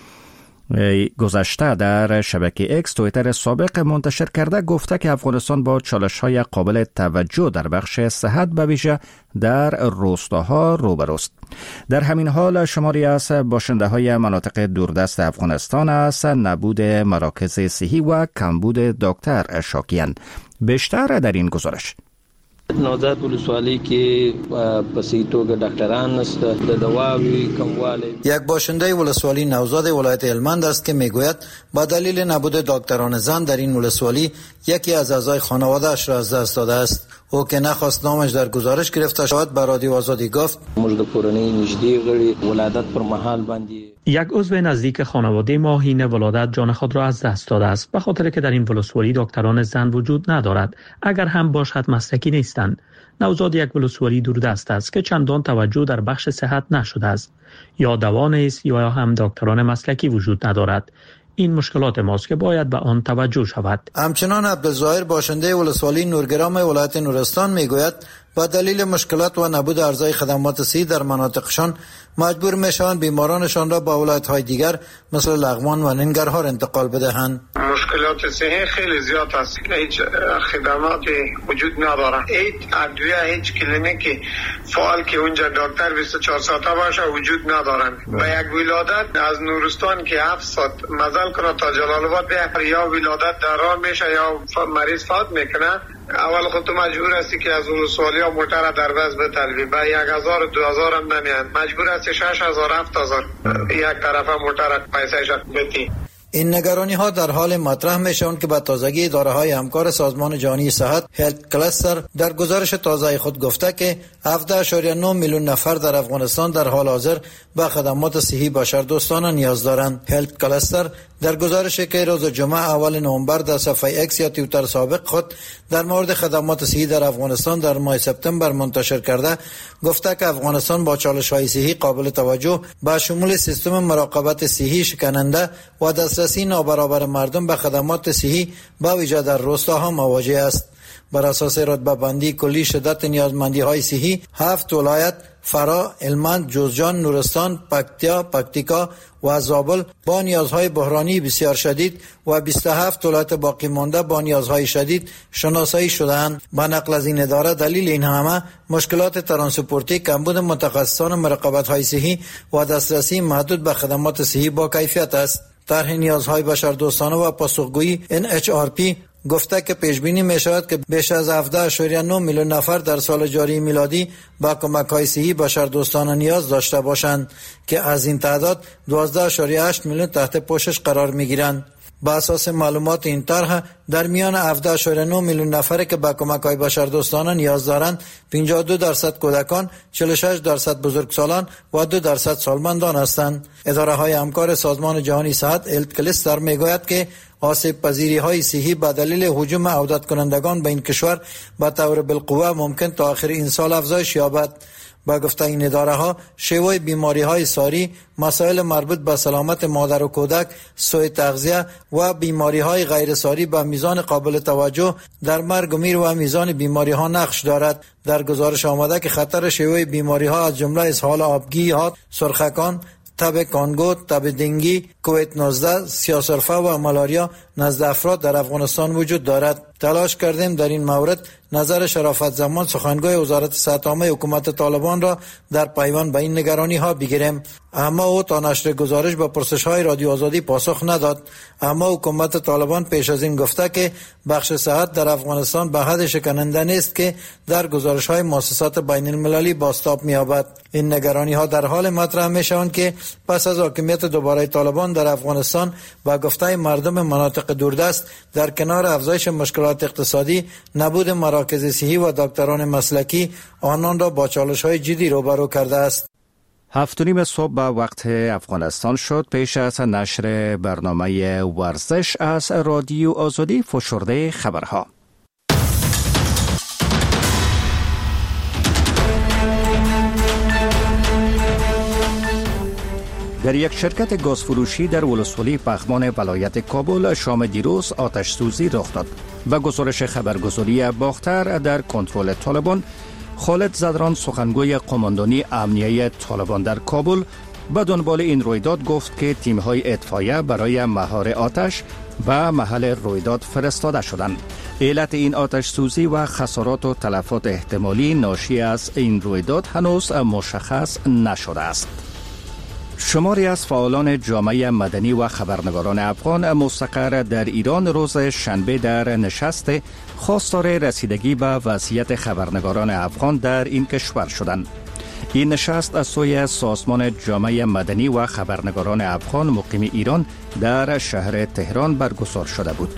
گذشته در شبکه اکس تویتر سابق منتشر کرده گفته که افغانستان با چالش‌های قابل توجه در بخش صحت به ویژه در روستاها روبروست. در همین حال شماری از باشنده‌های مناطق دوردست افغانستان از نبود مراکز صحی و کمبود دکتر شاکی‌اند. بیشتر در این گزارش. نوزاد ولسوالی که بسیطو که دکتران است در دواوی کمواله. یک باشنده ولسوالی نوزاد ولایت هلمند است که میگوید با دلیل نبود دکتران زن در این ولسوالی یکی از اعضای خانواده‌اش را از دست داده است. او که نخواست نامش در گزارش گرفته شود به رادیو آزادی گفت مجد کورنی نجدی غری ولادت پر محل بندی. یک عضو نزدیک خانواده ما حین ولادت جان خود را از دست داده است به خاطر که در این ولسوالی دکتران زن وجود ندارد، اگر هم باشد مسلکی نیستند. نوزاد یک ولسوالی دوردست است که چندان توجه در بخش صحت نشده است، یا دوا نیست یا هم دکتران مسلکی وجود ندارد. این مشکلات ماست که باید به آن توجه شود. همچنان عبدالظاهر باشنده ولسوالی نورگرام ولایت نورستان میگوید با دلیل مشکلات و نبود ارزای خدمات صحی در مناطقشان مجبور میشوند بیمارانشان را با ولایت‌های دیگر مثل لغمان و ننگرهار انتقال بدهند. مشکلات صحی خیلی زیاد است. هیچ خدمات وجود نداره. هیچ ادویه، هیچ کلینیکی فعال که اونجا دکتر بیست و چهار ساعته باشه وجود ندارن. با یک ولادت از نورستان که هفت ساعت مزل کنه تا جلال آباد یا ولادت در راه میشه یا مریض فوت میکنه، اول خود تو مجبور هستی که از ولسوالی ها موتر در وز بتلوی با یک هزار دو هزار هم نمیان، مجبور هستی شش هزار هفت هزار یک طرف موتر پیسه بتی. این نگرانی ها در حال مطرح می شوند که به تازگی اداره های همکار سازمان جهانی صحت هلت کلاستر در گزارش تازه خود گفته که هفده ممیز نه میلیون نفر در افغانستان در حال حاضر به خدمات صحی بشردوستانه نیاز دارند. هلت کلاستر در گزارشی که روز جمعه اول نوامبر در صفحه اکس یا توییتر سابق خود در مورد خدمات صحی در افغانستان در ماه سپتامبر منتشر کرده گفته که افغانستان با چالش‌های صحی قابل توجه با شمول سیستم مراقبت صحی شکننده و دسترسی نابرابر مردم به خدمات صحی با ویژه در روستاها مواجه است. بر اساس رتبه بندی کلی شدت نیازمندی های صحی، هفت ولایت فرا، هلمند، جوزجان، نورستان، پکتیا، پکتیکا و زابل با نیازهای بحرانی بسیار شدید و بیست و هفت ولایت باقی مانده با نیازهای شدید شناسایی شده‌اند. با نقل از این اداره دلیل این همه مشکلات ترانسپورتی، کمبود متخصصان مراقبت‌های صحی و دسترسی محدود به خدمات صحی با کیفیت است. طرح نیازهای بشردوستانه و پاسخگویی ان اچ آر پی گفته که پیش بینی می شود که بیش از هفده ممیز نه میلیون نفر در سال جاری میلادی با کمک‌های صحی بشردوستانه نیاز داشته باشند که از این تعداد دوازده ممیز هشت میلیون تحت پوشش قرار می گیرند. با اساس معلومات این طرح در میان هفده ممیز نه میلیون نفری که به کمک‌های بشردوستانه نیاز دارند پنجاه و دو درصد کودکان، چهل و شش درصد بزرگسالان و دو درصد سالمندان هستند. اداره های همکار سازمان جهانی صحت هلت کلاستر میگوید که آسیب پذیری های صحی به دلیل هجوم عودت کنندگان به این کشور به طور بالقوه ممکن تا آخر این سال افزایش یابد. با گفته این اداره ها شیوه بیماری های ساری، مسائل مربوط به سلامت مادر و کودک، سوء تغذیه و بیماری های غیر ساری به میزان قابل توجه در مرگ و میر و میزان بیماری ها نقش دارد. در گزارش آمده که خطر شیوه بیماری ها از جمله اسهال آبگیرات، سرخکان، تب کانگو، تب دنگی، کووید نوزده، سیاه‌سرفه و مالاریا نزد افراد در افغانستان وجود دارد. تلاش کردیم در این مورد نظر شرافت زمان سخنگوی وزارت صحت عامه حکومت طالبان را در پیوند به این نگرانی ها بگیریم، اما او تا نشر گزارش به پرسش های رادیو آزادی پاسخ نداد. اما حکومت طالبان پیش از این گفته که بخش صحت در افغانستان به حد شکننده نیست که در گزارش های مؤسسات بین المللی بازتاب می‌یابد. این نگرانی ها در حال مطرح می‌شوند که پس از حاکمیت دوباره طالبان در افغانستان با گفته مردم مناطق دوردست در کنار افزایش مشکلات اقتصادی، نبود مراکز صحی و دکتران مسلکی آنان را با چالش‌های جدی روبرو کرده است. هفت و نیم صبح به وقت افغانستان شد. پیش از نشر برنامه ورزش از رادیو آزادی فشرده خبرها. در یک شرکت گازفروشی در ولسوالی پغمان ولایت کابل شام دیروز آتش سوزی رخ داد. به گزارش خبرگزاری باختر در کنترل طالبان، خالد زدران سخنگوی قماندانی امنیه طالبان در کابل به دنبال این رویداد گفت که تیم‌های اطفائیه برای مهار آتش به محل رویداد فرستاده شدند. علت این آتش سوزی و خسارات و تلفات احتمالی ناشی از این رویداد هنوز مشخص نشده است. شماری از فعالان جامعه مدنی و خبرنگاران افغان مستقر در ایران روز شنبه در نشست خواستار رسیدگی به وضعیت خبرنگاران افغان در این کشور شدند. این نشست از سوی سازمان جامعه مدنی و خبرنگاران افغان مقیم ایران در شهر تهران برگزار شده بود.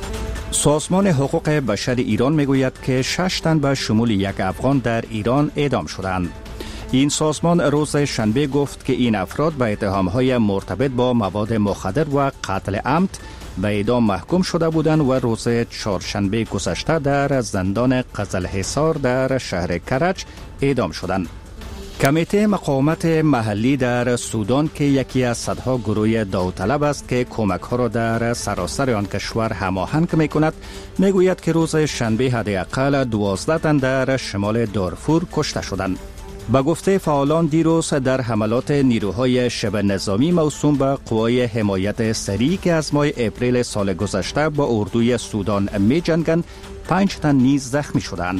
سازمان حقوق بشر ایران میگوید که شش تن به شمول یک افغان در ایران اعدام شدند. این سازمان روز شنبه گفت که این افراد به اتهام‌های مرتبط با مواد مخدر و قتل عمد به اعدام محکوم شده بودند و روز چهارشنبه گذشته در زندان قزلحصار در شهر کرج اعدام شدند. کمیته مقاومت محلی در سودان که یکی از صدها گروه داوطلب است که کمک‌ها را در سراسر آن کشور هماهنگ می‌کند، میگوید که روز شنبه حداقل دوازده تن در شمال دارفور کشته شدند. با گفته فعالان دیروز در حملات نیروهای شبه نظامی موسوم به قوای حمایت سریع که از ماه اپریل سال گذشته با اردوی سودان می جنگند، پنج تن نیز زخمی شدند.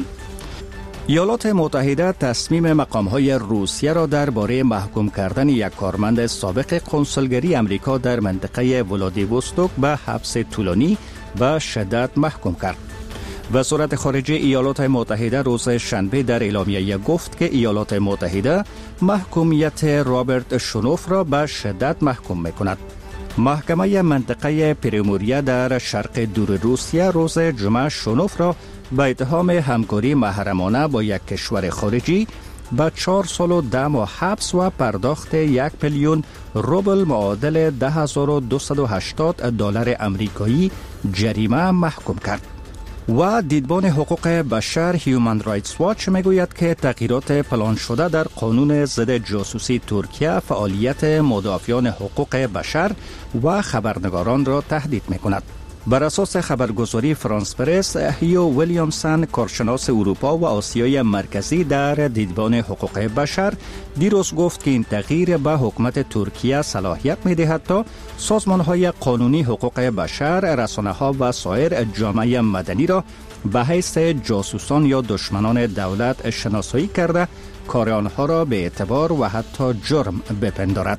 ایالات متحده تصمیم مقام‌های روسیه را درباره محکوم کردن یک کارمند سابق کنسولگری امریکا در منطقه ولادیوستوک به حبس طولانی به شدت محکوم کرد. وزارت خارجه ایالات متحده روز شنبه در اعلامیه گفت که ایالات متحده محکومیت رابرت شنوف را به شدت محکوم می‌کند. محکمه منطقه پریموریا در شرق دور روسیه روز جمعه شنوف را به اتهام همکاری محرمانه با یک کشور خارجی به چهار سال و ده ماه حبس و پرداخت یک میلیون روبل معادل ده هزار و دویست و هشتاد دلار آمریکایی جریمه محکوم کرد. و دیدبان حقوق بشر هیومن رایتس واچ میگوید که تغییرات پلان شده در قانون ضد جاسوسی ترکیه فعالیت مدافعان حقوق بشر و خبرنگاران را تهدید میکند. بر اساس خبرگزاری فرانس پرس، هیو ویلیامسن، کارشناس اروپا و آسیای مرکزی در دیدبان حقوق بشر دیروز گفت که این تغییر به حکومت ترکیه صلاحیت می‌دهد تا سازمان‌های قانونی حقوق بشر، رسانه‌ها و سایر جامعه مدنی را به حیث جاسوسان یا دشمنان دولت شناسایی کرده، کار آنها را به اعتبار و حتی جرم بپندارد.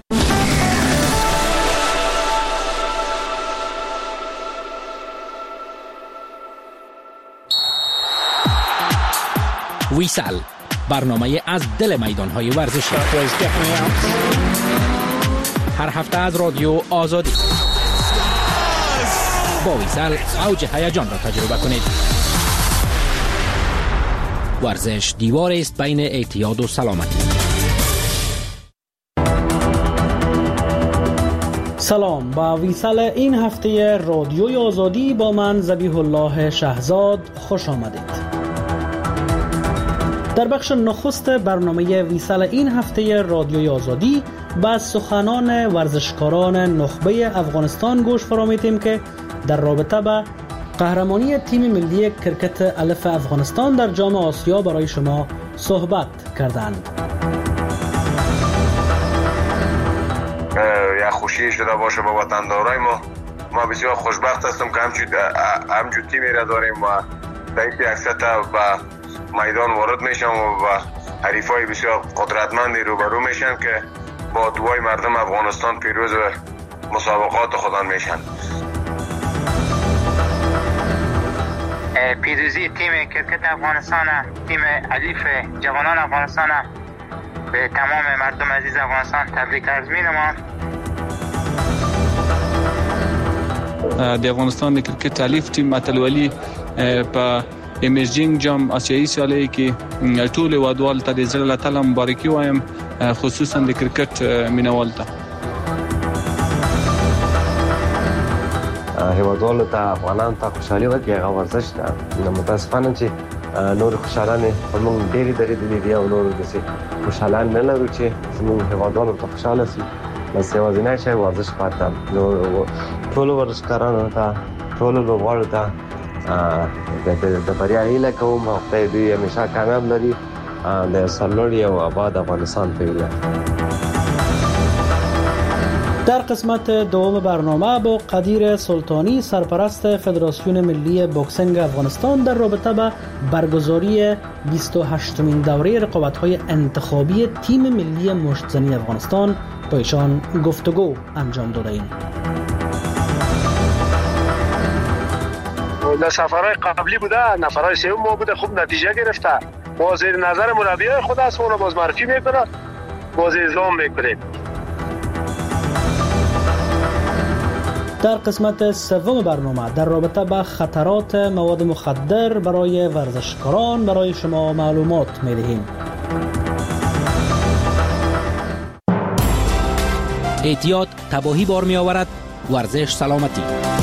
ویسال، برنامه از دل میدان‌های ورزشی، هر هفته از رادیو آزادی. با ویسال اوج هیجان را تجربه کنید. ورزش دیوار است بین اعتیاد و سلامتی. سلام، با ویسال این هفته رادیوی آزادی با من ذبیح الله شهزاد خوش آمدید. در بخش نخست برنامه ویسال این هفته رادیوی آزادی با سخنان ورزشکاران نخبه افغانستان گوش فرا می‌دهیم که در رابطه با قهرمانی تیم ملی کرکت الف افغانستان در جام آسیا برای شما صحبت کردند. خوشی شده باشه با وطندارای ما. ما بسیار خوشبخت هستم که همچون همچون تیمی را داریم و در یک اکثر به میدان وارد میشن و حریفای بسیار قدرتمندی روبرو میشن که با دعای مردم افغانستان پیروز مسابقات خودان میشن. پیروزی تیم کرکت افغانستان، تیم الیف جوانان افغانستان به تمام مردم عزیز افغانستان تبریک عرض می‌نمایم. د افغانستان د کرکټ الیف ټیم اتلولي په ایمرجینګ جام آسیایي سیالۍ کې ټول وادوال ته د زړه له تله مبارکي وایم، خصوصا د کرکټ مینوال ته. هیوادوالو ته افغانان ته خوشحالي ورکړي هغه ورزش ده. متاسفانه چې نور خوشحالانه موږ ډېری درې د دې او نور دسي خوشحالان نه لرو چې موږ هیوادوالو ته خوشاله سي. بس یوازینی شی ورزش پاتم. ټول ورزشکارانو ته ټول لوبغاړو ته د بریا هیله کوم او خدای دوی همیشه کامیاب لري. د سرلوړي او آباد افغانستان په هیله. در قسمت دوم برنامه با قدیر سلطانی سرپرست فدراسیون ملی بوکسینگ افغانستان در رابطه با برگزاری بیست و هشتمین دوره رقابت‌های انتخابی تیم ملی مشت‌زنی افغانستان با ایشان گفتگو انجام داده ایم. در سفرهای قبلی بوده، نفرهای سوم ما بوده، خوب نتیجه گرفته. با زیر نظر مربیای خود است اون باز معرفی میکنه، باز اعلام میکنیم. در قسمت سوم برنامه در رابطه با خطرات مواد مخدر برای ورزشکاران برای شما معلومات می‌دهیم. احتیاط تباهی بار می‌آورد، ورزش سلامتی.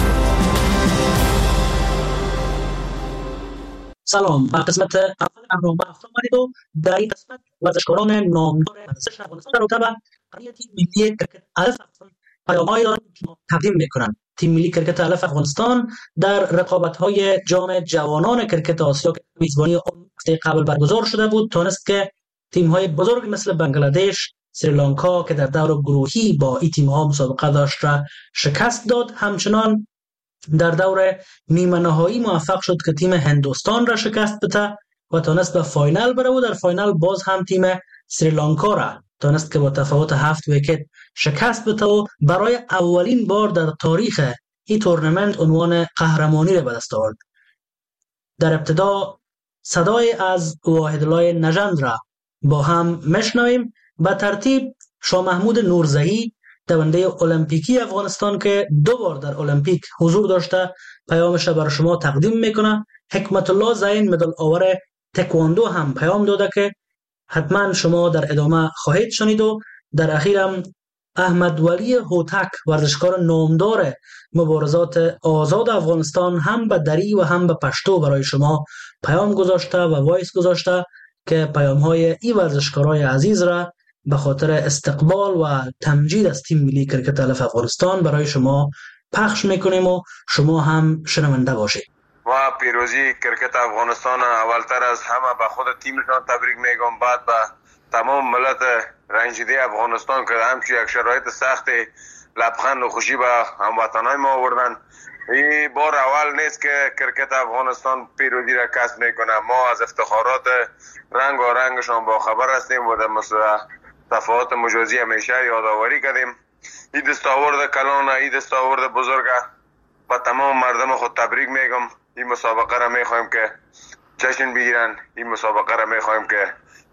سلام، با قسمت اول برنامه افتاد آمدید و در این قسمت ورزشکاران نامدار ورزش افغانستان در رابطه با قضیه تیم ملی کرکت الف پیام‌هایی دارند که تقدیم می‌کنند. تیم ملی کرکت الف افغانستان در رقابت‌های جام جوانان کرکت آسیا که میزبانی آن هفته قبل برگزار شده بود تونست که تیم‌های بزرگ مثل بنگلادش، سریلانکا که در دور گروهی با این تیم‌ها مسابقه داشت را شکست داد. همچنان در دور نیمه نهایی موفق شد که تیم هندوستان را شکست بده و تونست به فاینال بره و در فاینال باز هم تیم سریلانکا را تونست که با تفاوت هفت ویکت شکست بده و برای اولین بار در تاریخ این تورنمنت عنوان قهرمانی را به دست آورد. در ابتدا صدای از واحدالله نژند را با هم میشنویم. به ترتیب شاه محمود نورزهی دونده المپیکی افغانستان که دو بار در المپیک حضور داشته پیامش را برای شما تقدیم میکنه. حکمت الله زین مدال آور تکواندو هم پیام داده که حتما شما در ادامه خواهید شنید و در اخیرم احمد ولی هوتک ورزشکار نامدار مبارزات آزاد افغانستان هم به دری و هم به پشتو برای شما پیام گذاشته و وایس گذاشته که پیام های این ورزشکارای عزیز را به خاطر استقبال و تمجید از تیم ملی کرکت الف افغانستان برای شما پخش میکنیم و شما هم شنونده باشید. و پیروزی کرکت افغانستان اولتر از همه به خود تیمشان تبریک میگم، بعد به تمام ملت رنجیده افغانستان که همچون یک شرایط سخت لبخند و خوشی به هموطنای ما آوردن. این بار اول نیست که کرکت افغانستان پیروزی را کسب میکنه. ما از افتخارات رنگ و رنگشان با خبر هستیم و در تفاوت مجازی همیشه یادآوری کردیم. این دستاورد کلان، این دستاورد بزرگ و تمام مردم خود تبریک میگم. این مسابقه را میخوایم که جشن بگیرن، این مسابقه را میخوایم که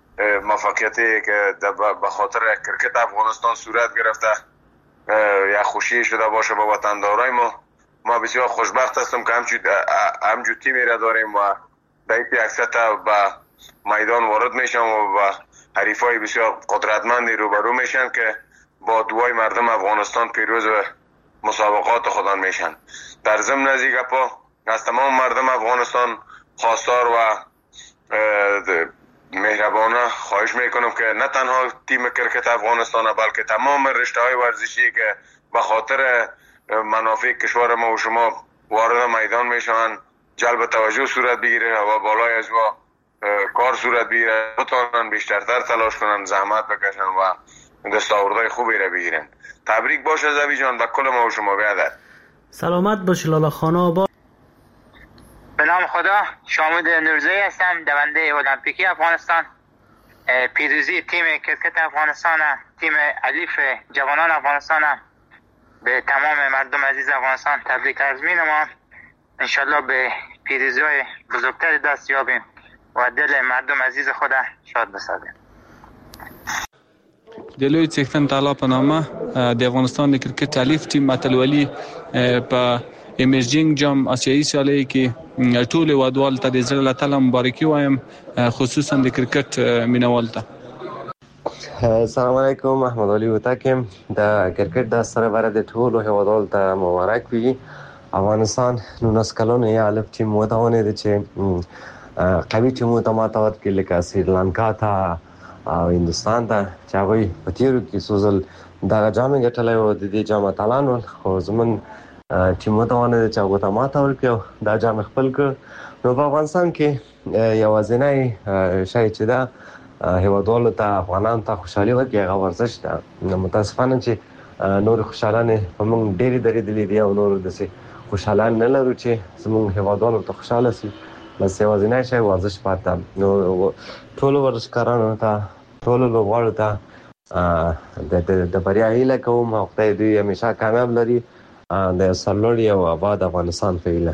موفقیتی که به خاطر کرکت افغانستان صورت گرفته یا خوشی شده باشه با وطندارای ما. ما بسیار خوشبخت هستم که همچون همچون تیمی را داریم و در این اکثر به میدان وارد میشن و با حریفای بسیار قدرتمندی روبرو میشن که با دعای مردم افغانستان پیروز مسابقات خودان میشن. در ضمن از این گپا از تمام مردم افغانستان خواستار و مهربانه خواهش میکنم که نه تنها تیم کرکت افغانستان بلکه تمام رشته های ورزشی که به خاطر منافع کشور ما و شما وارد میدان میشن جلب توجه صورت بگیره و بالای از ما کار صورت بگیره، بتونن بیشترتر تلاش کنن، زحمت بکشن و دستاوردهای خوبی را بگیرن. تبریک باشه زوی جان و کل ما و شما بیادر. سلامت باشی لالا خانه آباد. به نام خدا، شامود نورزایی هستم، دونده المپیکی افغانستان. پیروزی تیم کرکت افغانستان، تیم الیف جوانان افغانستان، به تمام مردم عزیز افغانستان تبریک عرض می‌نمایم. انشالله به پیروزی های بزرگتر دست یابیم و دل مردم عزیز خدا شاد بسازیم. دلوی چکتن تعالی په نامه د افغانستان د کرکټ الیف ټیم اتلولي په ایمرجینګ جام آسیایي سیالۍ کې ټول وادوال ته د زړه له تله مبارکي وایم، خصوصا د کرکټ مینوال ته. السلام علیکم، محمد علي وتاکم. د کرکټ د سره د ټولو هیوادوالو ته مبارک وي. افغانستان نونس کلونه یا الف ټیم وتاونه چې قوي ټیمونه ته ماته ورکړي لکه سریلانکا ته او هندوستان ته چې هغوی په تیرو کې څو ځل دغه جام یې ګټلی و، د دې جام اتلان ول، خو زموږ ټیم وتوانېده چې هغو ته ماته ورکړي او دا جام خپل کړ. نو په افغانستان کې یوازینی شی چې ده هیوادوالو ته افغانانو ته خوشحالي ورکړي هغه ورزش ده. متاسفانه چې نور خوشحالانې په موږ ډېرې درېدلې دي او نور داسې خوشحالان نه لرو چې زموږ هیوادوالو ته خوشحاله شي. بس یوازینی شی ورزش پاتې. نو ټولو ورزشکارانو ته، ټولو لوبغاړو ته د بریا هیله کوم او خدای دوی همیشه کامیاب لري. د سرلوړي او آباد افغانستان په هیله.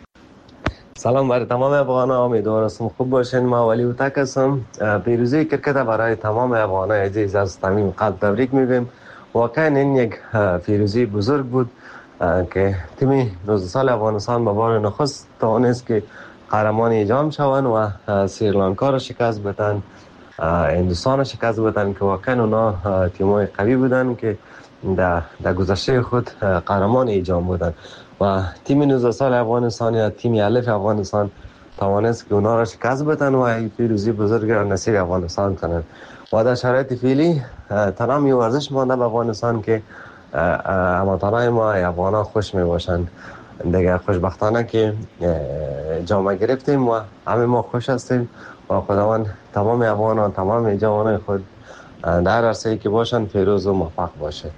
سلام بر تمام افغانان، امیدوارم خوب باشین. ما ولی وتک هستم. پیروزی کرکت برای تمام افغانان عزیز از صمیم قلب تبریک میگم. واقعا این یک پیروزی بزرگ بود که تیم نوزده سال افغانستان به بار نخست توانست که قهرمان جام شوند و سریلانکا را شکست بدن، هندوستان را شکست بدن که واقعا اونا تیم‌های قوی بودن که در در گذشته خود قهرمان جام بودن و تیم نوزده سال افغانستان یا تیم الف افغانستان توانست که اونا را شکست بدن و این پیروزی بزرگ را نصیب افغانستان کنند. و در شرایط فعلی تمام ورزش مانده به افغانستان که هموطنان ما افغانان خوش می باشند. دیگه خوشبختانه که جام گرفتیم و همه ما خوش هستیم و خداوند تمام افغانان، تمام جوانان خود در عرصه‌ای که باشن پیروز و موفق باشه.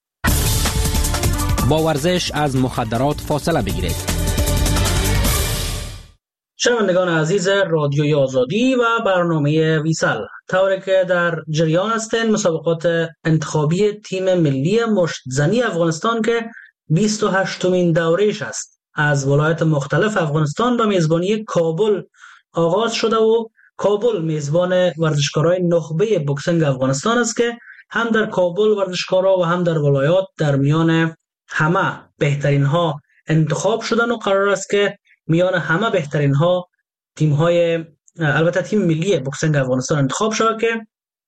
با ورزش از مخدرات فاصله بگیرید. شنوندگان عزیز رادیوی آزادی و برنامه ویسل، طوری که در جریان هستند مسابقات انتخابی تیم ملی مشتزنی افغانستان که بیست و هشتمین دوره‌اش است، از ولایات مختلف افغانستان به میزبانی کابل آغاز شده و کابل میزبان ورزشکارای نخبه بوکسینگ افغانستان است که هم در کابل ورزشکارا و هم در ولایات در میان همه بهترین ها انتخاب شدن و قرار است که میان همه بهترین ها تیم های البته تیم ملی بوکسینگ افغانستان انتخاب شود که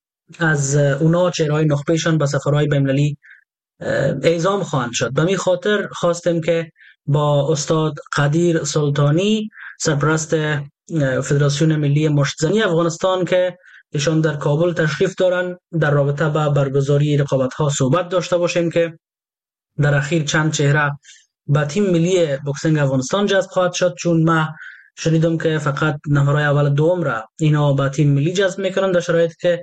از اونا چهرهای نخبهشان به سفرهای بین‌المللی اعزام خواهند شد. به می خاطر خواستیم که با استاد قدیر سلطانی، سرپرست فدراسیون ملی مشتزنی افغانستان که ایشان در کابل تشریف دارند، در رابطه با برگزاری رقابت‌ها صحبت داشته باشیم که در اخیر چند چهره به تیم ملی بوکسینگ افغانستان جذب خواهد شد، چون ما شنیدم که فقط نفرهای اول دوم را اینا به تیم ملی جذب میکنند، در شرایطی که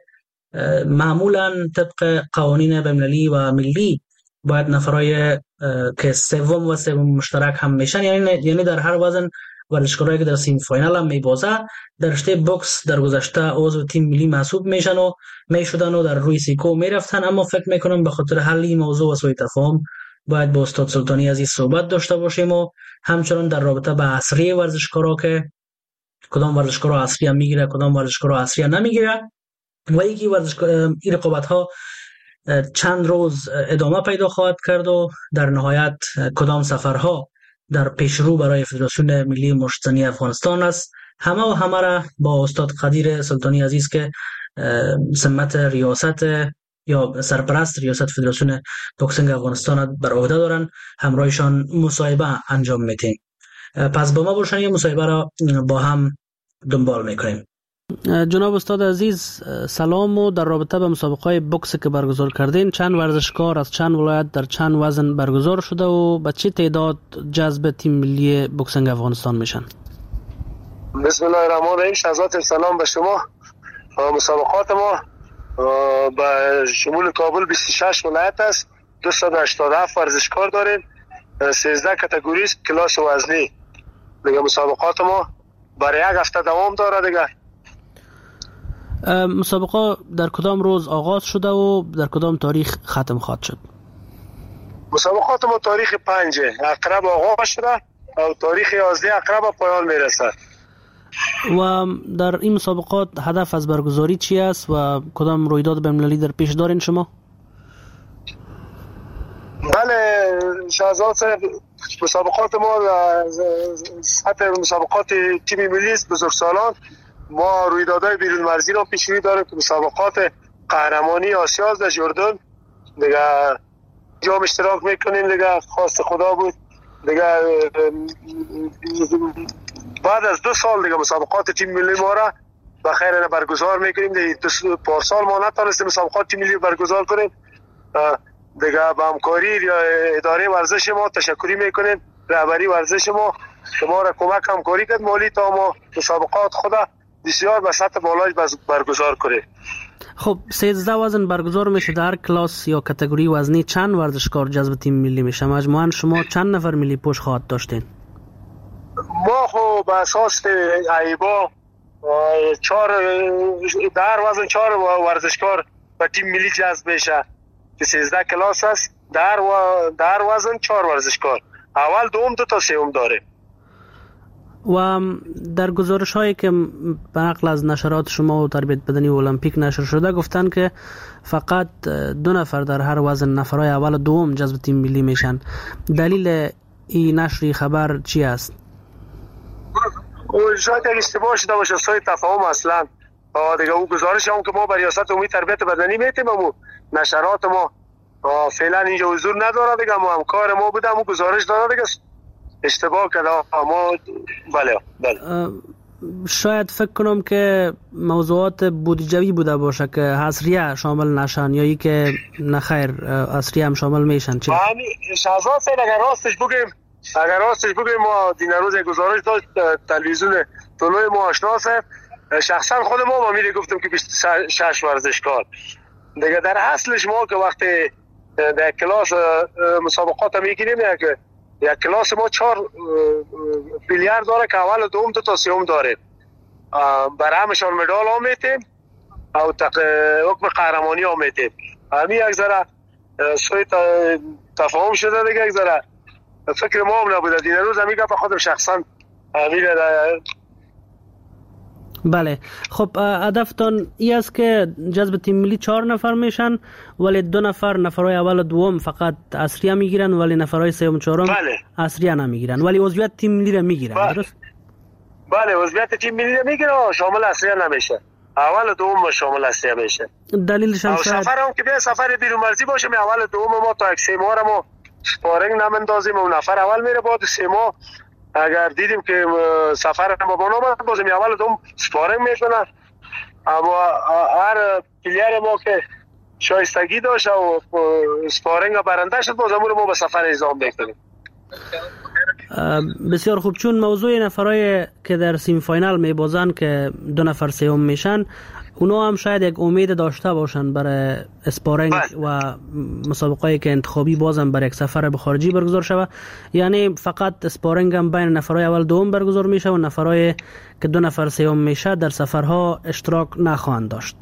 معمولا طبق قوانین بین‌المللی و ملی باید نفرهای که سوم و سوم مشترک هم میشن، یعنی یعنی در هر وزن ورزشکارایی که در سیم فاینال هم میبازه در رشته بوکس در گذشته عضو تیم ملی محسوب میشن و میشدن و در روی سیکو میرفتن. اما فکر میکنم به خاطر حل این موضوع و سوء تفاهم باید با استاد سلطانی عزیز صحبت داشته باشیم و همچنان در رابطه با عصری ورزشکارا که کدام ورزشکارا عصری هم میگیره کدام ورزشکارا عصری نمیگیره و اینکه ورزشکار این رقابت ها چند روز ادامه پیدا خواهد کرد و در نهایت کدام سفرها در پیشرو برای فدراسیون ملی مشتزنی افغانستان است. همه و همه را با استاد قدیر سلطانی عزیز که سمت ریاست یا سرپرست ریاست فدراسیون بوکسینگ افغانستان بر عهده دارن همراهشان مصاحبه انجام میدیم. پس با ما باشن یه مصاحبه را با هم دنبال میکنیم. جناب استاد عزیز سلام و در رابطه با مسابقه بوکس که برگزار کردین، چند ورزشکار از چند ولایت در چند وزن برگزار شده و به چه تعداد جذب تیم ملی بوکسینگ افغانستان میشن؟ بسم الله الرحمن الرحیم. شهزاد سلام به شما. مسابقات ما به شمول کابل بیست و شش ولایت است. دویست و هشتاد و هفت ورزشکار داریم. سیزده کاتگوری کلاس وزنی. دیگه مسابقات ما برای یک هفته دوام داره دیگه. مسابقه در کدام روز آغاز شده و در کدام تاریخ ختم خواهد شد؟ مسابقات ما تاریخ پنج اقرب آغاز شده و تاریخ یازده اقرب پایان میرسه. و در این مسابقات هدف از برگزاری چی است و کدام رویداد بین‌المللی در پیش دارین شما؟ بله شهزاد صاحب، مسابقات ما سطح مسابقات تیم ملی است بزرگسالان. ما رویدادهای بیرون مرزی را پیش روی داریم که مسابقات قهرمانی آسیا در اردن دیگه جام اشتراک میکنیم دیگه. خواست خدا بود دیگه بعد از دو سال دیگه مسابقات تیم ملی ما را بخیر برگزار میکنیم. دیگه دو پارسال ما نتونستیم مسابقات تیم ملی برگزار کنیم دیگه. با همکاری یا اداره ورزش ما تشکری میکنیم، رهبری ورزش ما که ما را کمک همکاری کرد مالی تا ما مسابقات خدا بسیار به سطح بالای برگزار کنیم. خب سیزده وزن برگزار میشه. در کلاس یا کاتگوری وزنی چند ورزشکار جذب تیم ملی میشه؟ مجموعاً شما چند نفر ملی پوش خواهد داشتین؟ ما خب به اساس ایبا چهار در وزن چهار ورزشکار به تیم ملی جذب میشه که سیزده کلاس است. در و در وزن چهار ورزشکار، اول دوم دو تا سوم داره. و در گزارش هایی که به نقل از نشرات شما و تربیت بدنی و المپیک نشر شده گفتن که فقط دو نفر در هر وزن نفرای اول و دوم جذب تیم ملی میشن. دلیل این نشری خبر چی است؟ شاید یک اشتباه شده باشه، سوء تفاهم اصلا دیگه. او گزارش هم که ما بر ریاست عمومی تربیت بدنی میتیم و نشرات ما فعلا اینجا حضور نداره دیگه. ما همکار ما بودم و گزارش داده دیگه اشتباه کرده ما. بله بله شاید فکر کنم که موضوعات بودجوی بوده باشه که حصریه شامل نشن یا ای که نخیر حصریه هم شامل میشن. چی؟ شهزاد صاحب اگر راستش بگیم اگر راستش بگیم ما دین روز گزارش داشت تلویزیون طلوع ما آشناسه. شخصا خود ما با میره گفتم که بیست و شش ورزشکار دیگه. در اصلش ما که وقتی در کلاس مسابقات میگیریم که یک کلاس ما چهار پیلیر داره که اول دوم دو تا سوم داره. برای همشان مدال هم میتیم او تق... حکم قهرمانی هم میتیم. همین یک ذره سوی تفاهم شده دیگه. یک ذره فکر ما هم نبوده. دین روز هم میگه به خودم شخصا میره. بله خب هدفتان ای است که جذب تیم ملی چهار نفر میشن ولی دو نفر نفرای اول و دوم فقط عصریه میگیرن ولی نفرای سوم چهارم بله. عصریه نمیگیرن ولی عضویت تیم ملی را میگیرن. بله. درست؟ بله عضویت تیم ملی را میگیرن شامل عصریه نمیشه. اول و دوم شامل عصریه میشه. دلیلش هم شاید سفر هم که بیا سفر بیرون مرزی باشه می اول و دوم ما تا یک سه ماه ما سپارینگ نمندازیم و نفر اول میره بعد سه ماه اگر دیدیم که سفر ما با نامد بازم اول دوم سپارینگ میکنن. اما هر پلیر ما که شایستگی داشت و سپارینگ برنده شد بازم رو ما به سفر اعزام میکنیم. بسیار خوب. چون موضوع نفرای که در سیم فاینال میبازن که دو نفر سوم میشن اونا هم شاید یک امید داشته باشن برای اسپارینگ و مسابقه‌ای که انتخابی بازم برای یک سفر به خارجی برگزار شود. یعنی فقط اسپارینگ هم بین نفرای اول دوم برگزار میشه و نفرای که دو نفر سوم میشه در سفرها اشتراک نخواهند داشت.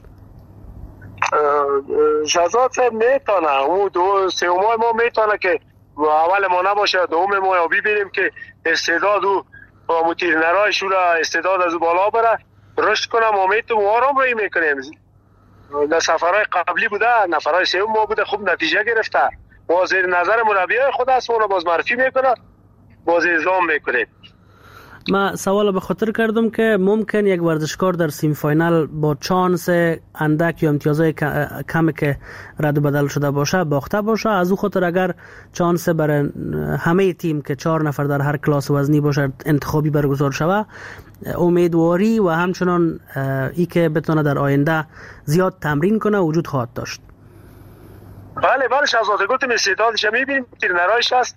شهزاد صاحب میتونه اون دو سوم ما میتونه که اول ما نباشه دوم ما یا ببینیم که استعداد او با مترنرای شورا استعداد از بالا بره رشد کنم امید و آرام روی میکنیم. در سفرهای قبلی بوده نفرهای سوم ما بوده خوب نتیجه گرفته. با زیر نظر مربیای خود است اون باز معرفی میکنه باز اعزام میکنه. ما سوال به خاطر کردم که ممکن یک ورزشکار در سیم فاینال با چانس اندک یا امتیازهای کمی که رد و بدل شده باشه باخته باشه. از او خاطر اگر چانس برای همه تیم که چهار نفر در هر کلاس وزنی باشه انتخابی برگزار شود امیدواری و همچنان ای که بتونه در آینده زیاد تمرین کنه وجود خواهد داشت. بله بله شهزاده گفتم استعدادش میبینیم ترنرایش هست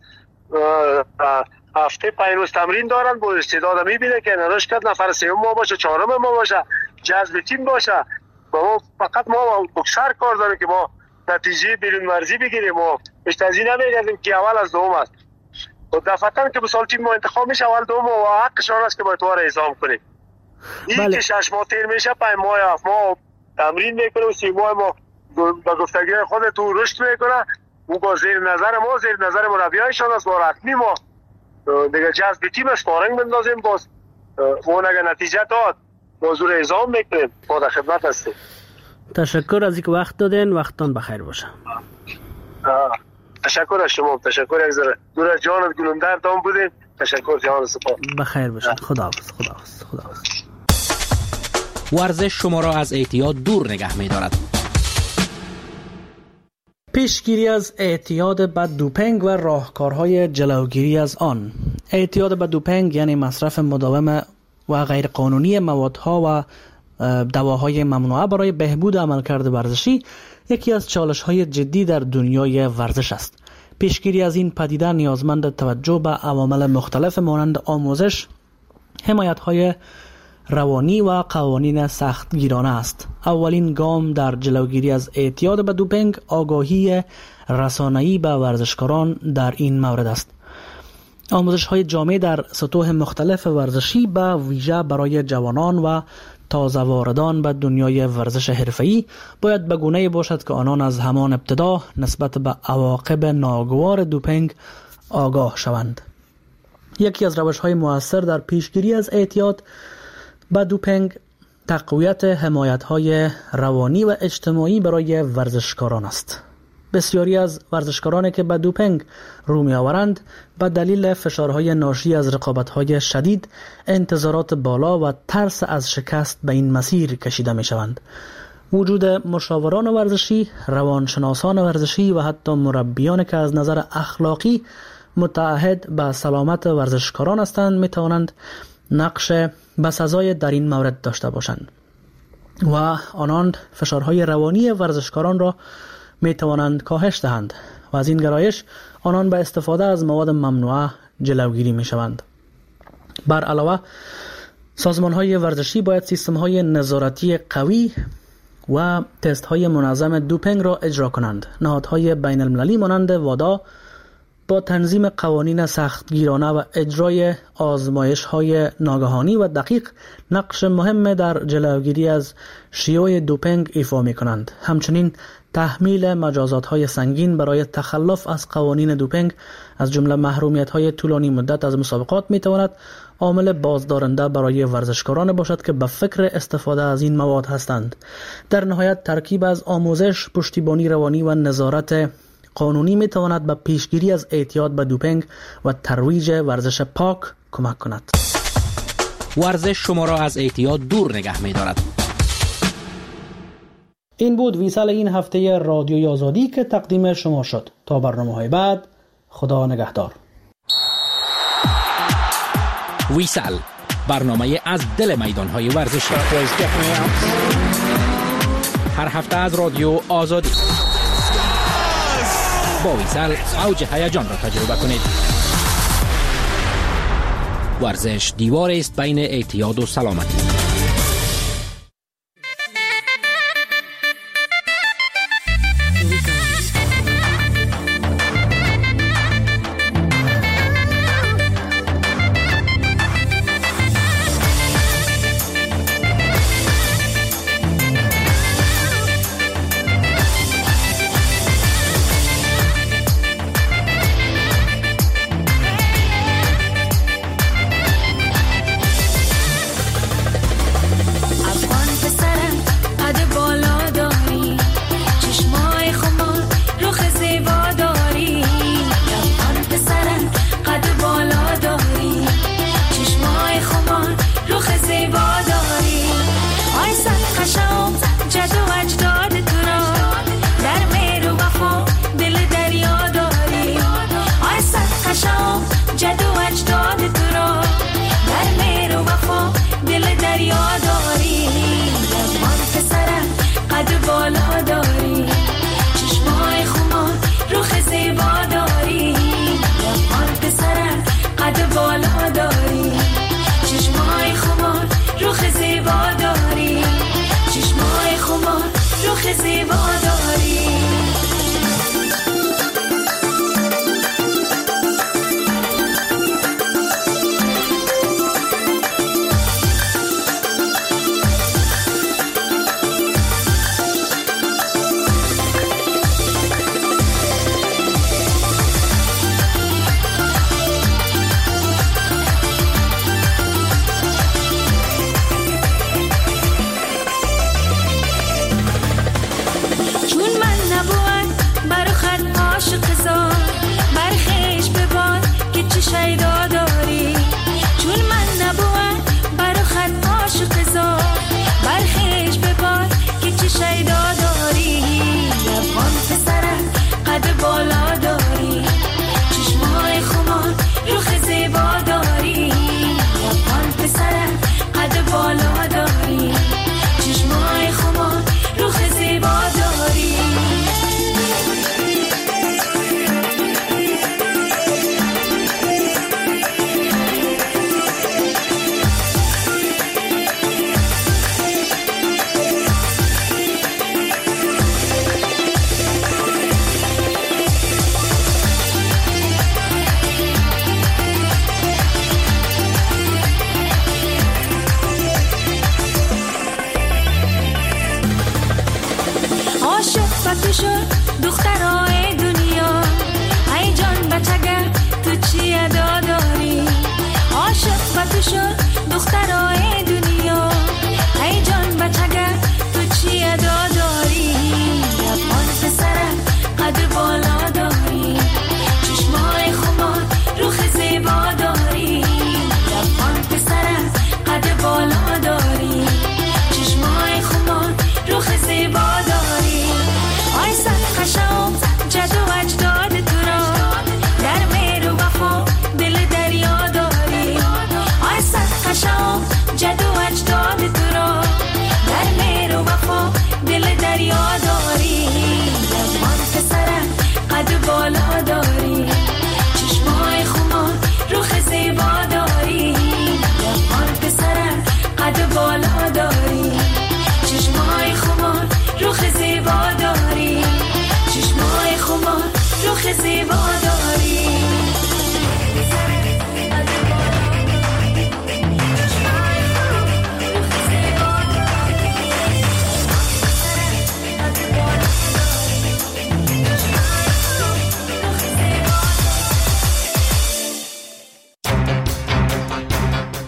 هفته پنج روز تمرین دارن با استعداد میبینه که نراش کرد نفر سوم ما باشه چهارم ما باشه جذب تیم باشه ما فقط ما بکسر کار داریم که ما نتیجه بیرون مرزی بگیریم. ما بیشتر از این نمیگردیم که اول از دوم است. و دفعتاً که مثال تیم ما انتخاب میشه اول دوم و حقشان است که باید وار اعزام کنیم. این بله. که شش ماه تیر میشه پنج ماه هفت ماه تمرین میکنه و سی ماه ما با گفتگی خود تو رشد میکنه. او با زیر نظر ما زیر نظر مربیایشان است. ما رسمی ما دیگه جذب تیم اسپارینگ بندازیم. باز اون اگر نتیجه داد موضوع اعزام میکنیم. ما در خدمت هستیم. تشکر از اینکه وقت دادین. وقتتون بخیر باشه. تشکر از شما. تشکر از دور از جانت گلندر دام بودین. تشکر جان سپاس. بخیر باشید. خداحافظ. خداحافظ. خداحافظ. ورزش شما را از اعتیاد دور نگه می‌دارد. پیشگیری از اعتیاد به دوپینگ و راهکارهای جلوگیری از آن. اعتیاد به دوپینگ یعنی مصرف مداوم و غیرقانونی موادها و دواهای ممنوعه برای بهبود عملکرد ورزشی یکی از چالش‌های جدی در دنیای ورزش است. پیشگیری از این پدیده نیازمند توجه به عوامل مختلف مانند آموزش، حمایت‌های روانی و قوانین سختگیرانه است. اولین گام در جلوگیری از اعتیاد به دوپینگ آگاهی رسانه‌ای به ورزشکاران در این مورد است. آموزش‌های جامع در سطوح مختلف ورزشی به ویژه برای جوانان و تازه واردان به دنیای ورزش حرفه‌ای باید به گونه‌ای باشد که آنان از همان ابتدا نسبت به عواقب ناگوار دوپینگ آگاه شوند. یکی از روش‌های مؤثر در پیشگیری از اعتیاد به دوپینگ تقویت حمایت‌های روانی و اجتماعی برای ورزشکاران است. بسیاری از ورزشکارانی که به دوپینگ رو می‌آورند به دلیل فشارهای ناشی از رقابت‌های شدید، انتظارات بالا و ترس از شکست به این مسیر کشیده می‌شوند. وجود مشاوران ورزشی، روانشناسان ورزشی و حتی مربیان که از نظر اخلاقی متعهد به سلامت ورزشکاران هستند می‌توانند نقش بسزای در این مورد داشته باشند و آنان فشارهای روانی ورزشکاران را می توانند کاهش دهند و از این گرایش آنان به استفاده از مواد ممنوعه جلوگیری می شوند. بر علاوه سازمان های ورزشی باید سیستم های نظارتی قوی و تست های منظم دوپینگ را اجرا کنند. نهادهای بین المللی مانند وادا با تنظیم قوانین سختگیرانه و اجرای آزمایش های ناگهانی و دقیق نقش مهم در جلوگیری از شیوع دوپینگ ایفا می کنند. همچنین تحمیل مجازات های سنگین برای تخلف از قوانین دوپینگ از جمله محرومیت های طولانی مدت از مسابقات می تواند عامل بازدارنده برای ورزشکاران باشد که به فکر استفاده از این مواد هستند. در نهایت ترکیب از آموزش، پشتیبانی روانی و نظارت قانونی می تواند به پیشگیری از اعتیاد به دوپینگ و ترویج ورزش پاک کمک کند. ورزش شما را از اعتیاد دور نگه می دارد. این بود ویسال این هفته رادیوی آزادی که تقدیم شما شد. تا برنامه‌های بعد، خدا نگهدار. ویسال، برنامه از دل میدان‌های ورزشی. هر هفته از رادیو آزادی. با ویسال اوج هیجان را تجربه کنید. ورزش دیوار است بین اعتیاد و سلامتی.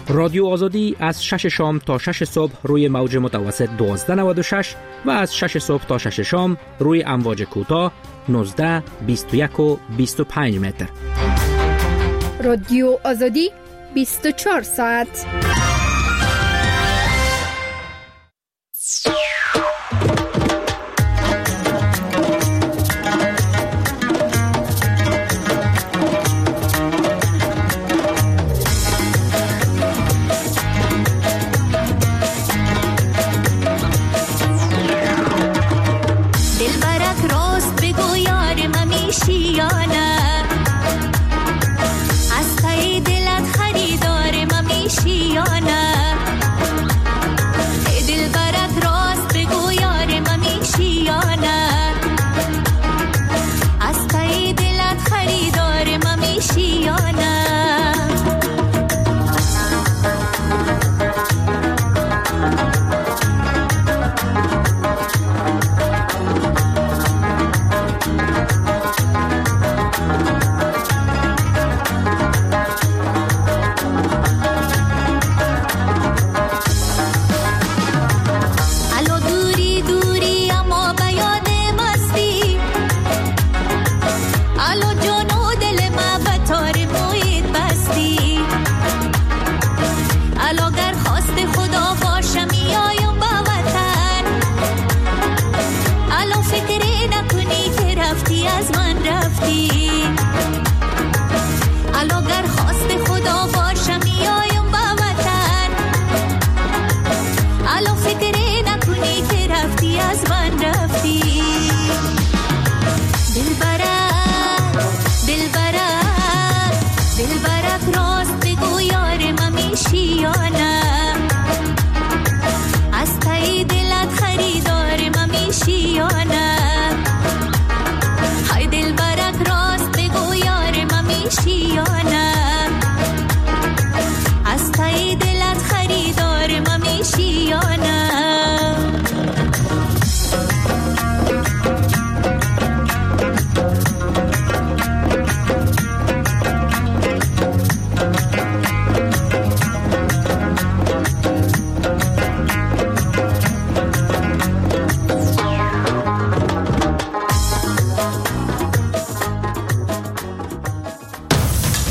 رادیو آزادی از شش شام تا شش صبح روی موج متوسط دوازده نود و شش و از شش صبح تا شش شام روی امواج کوتاه نوزده، بیست و یک و بیست و پنج متر. رادیو آزادی بیست و چهار ساعت.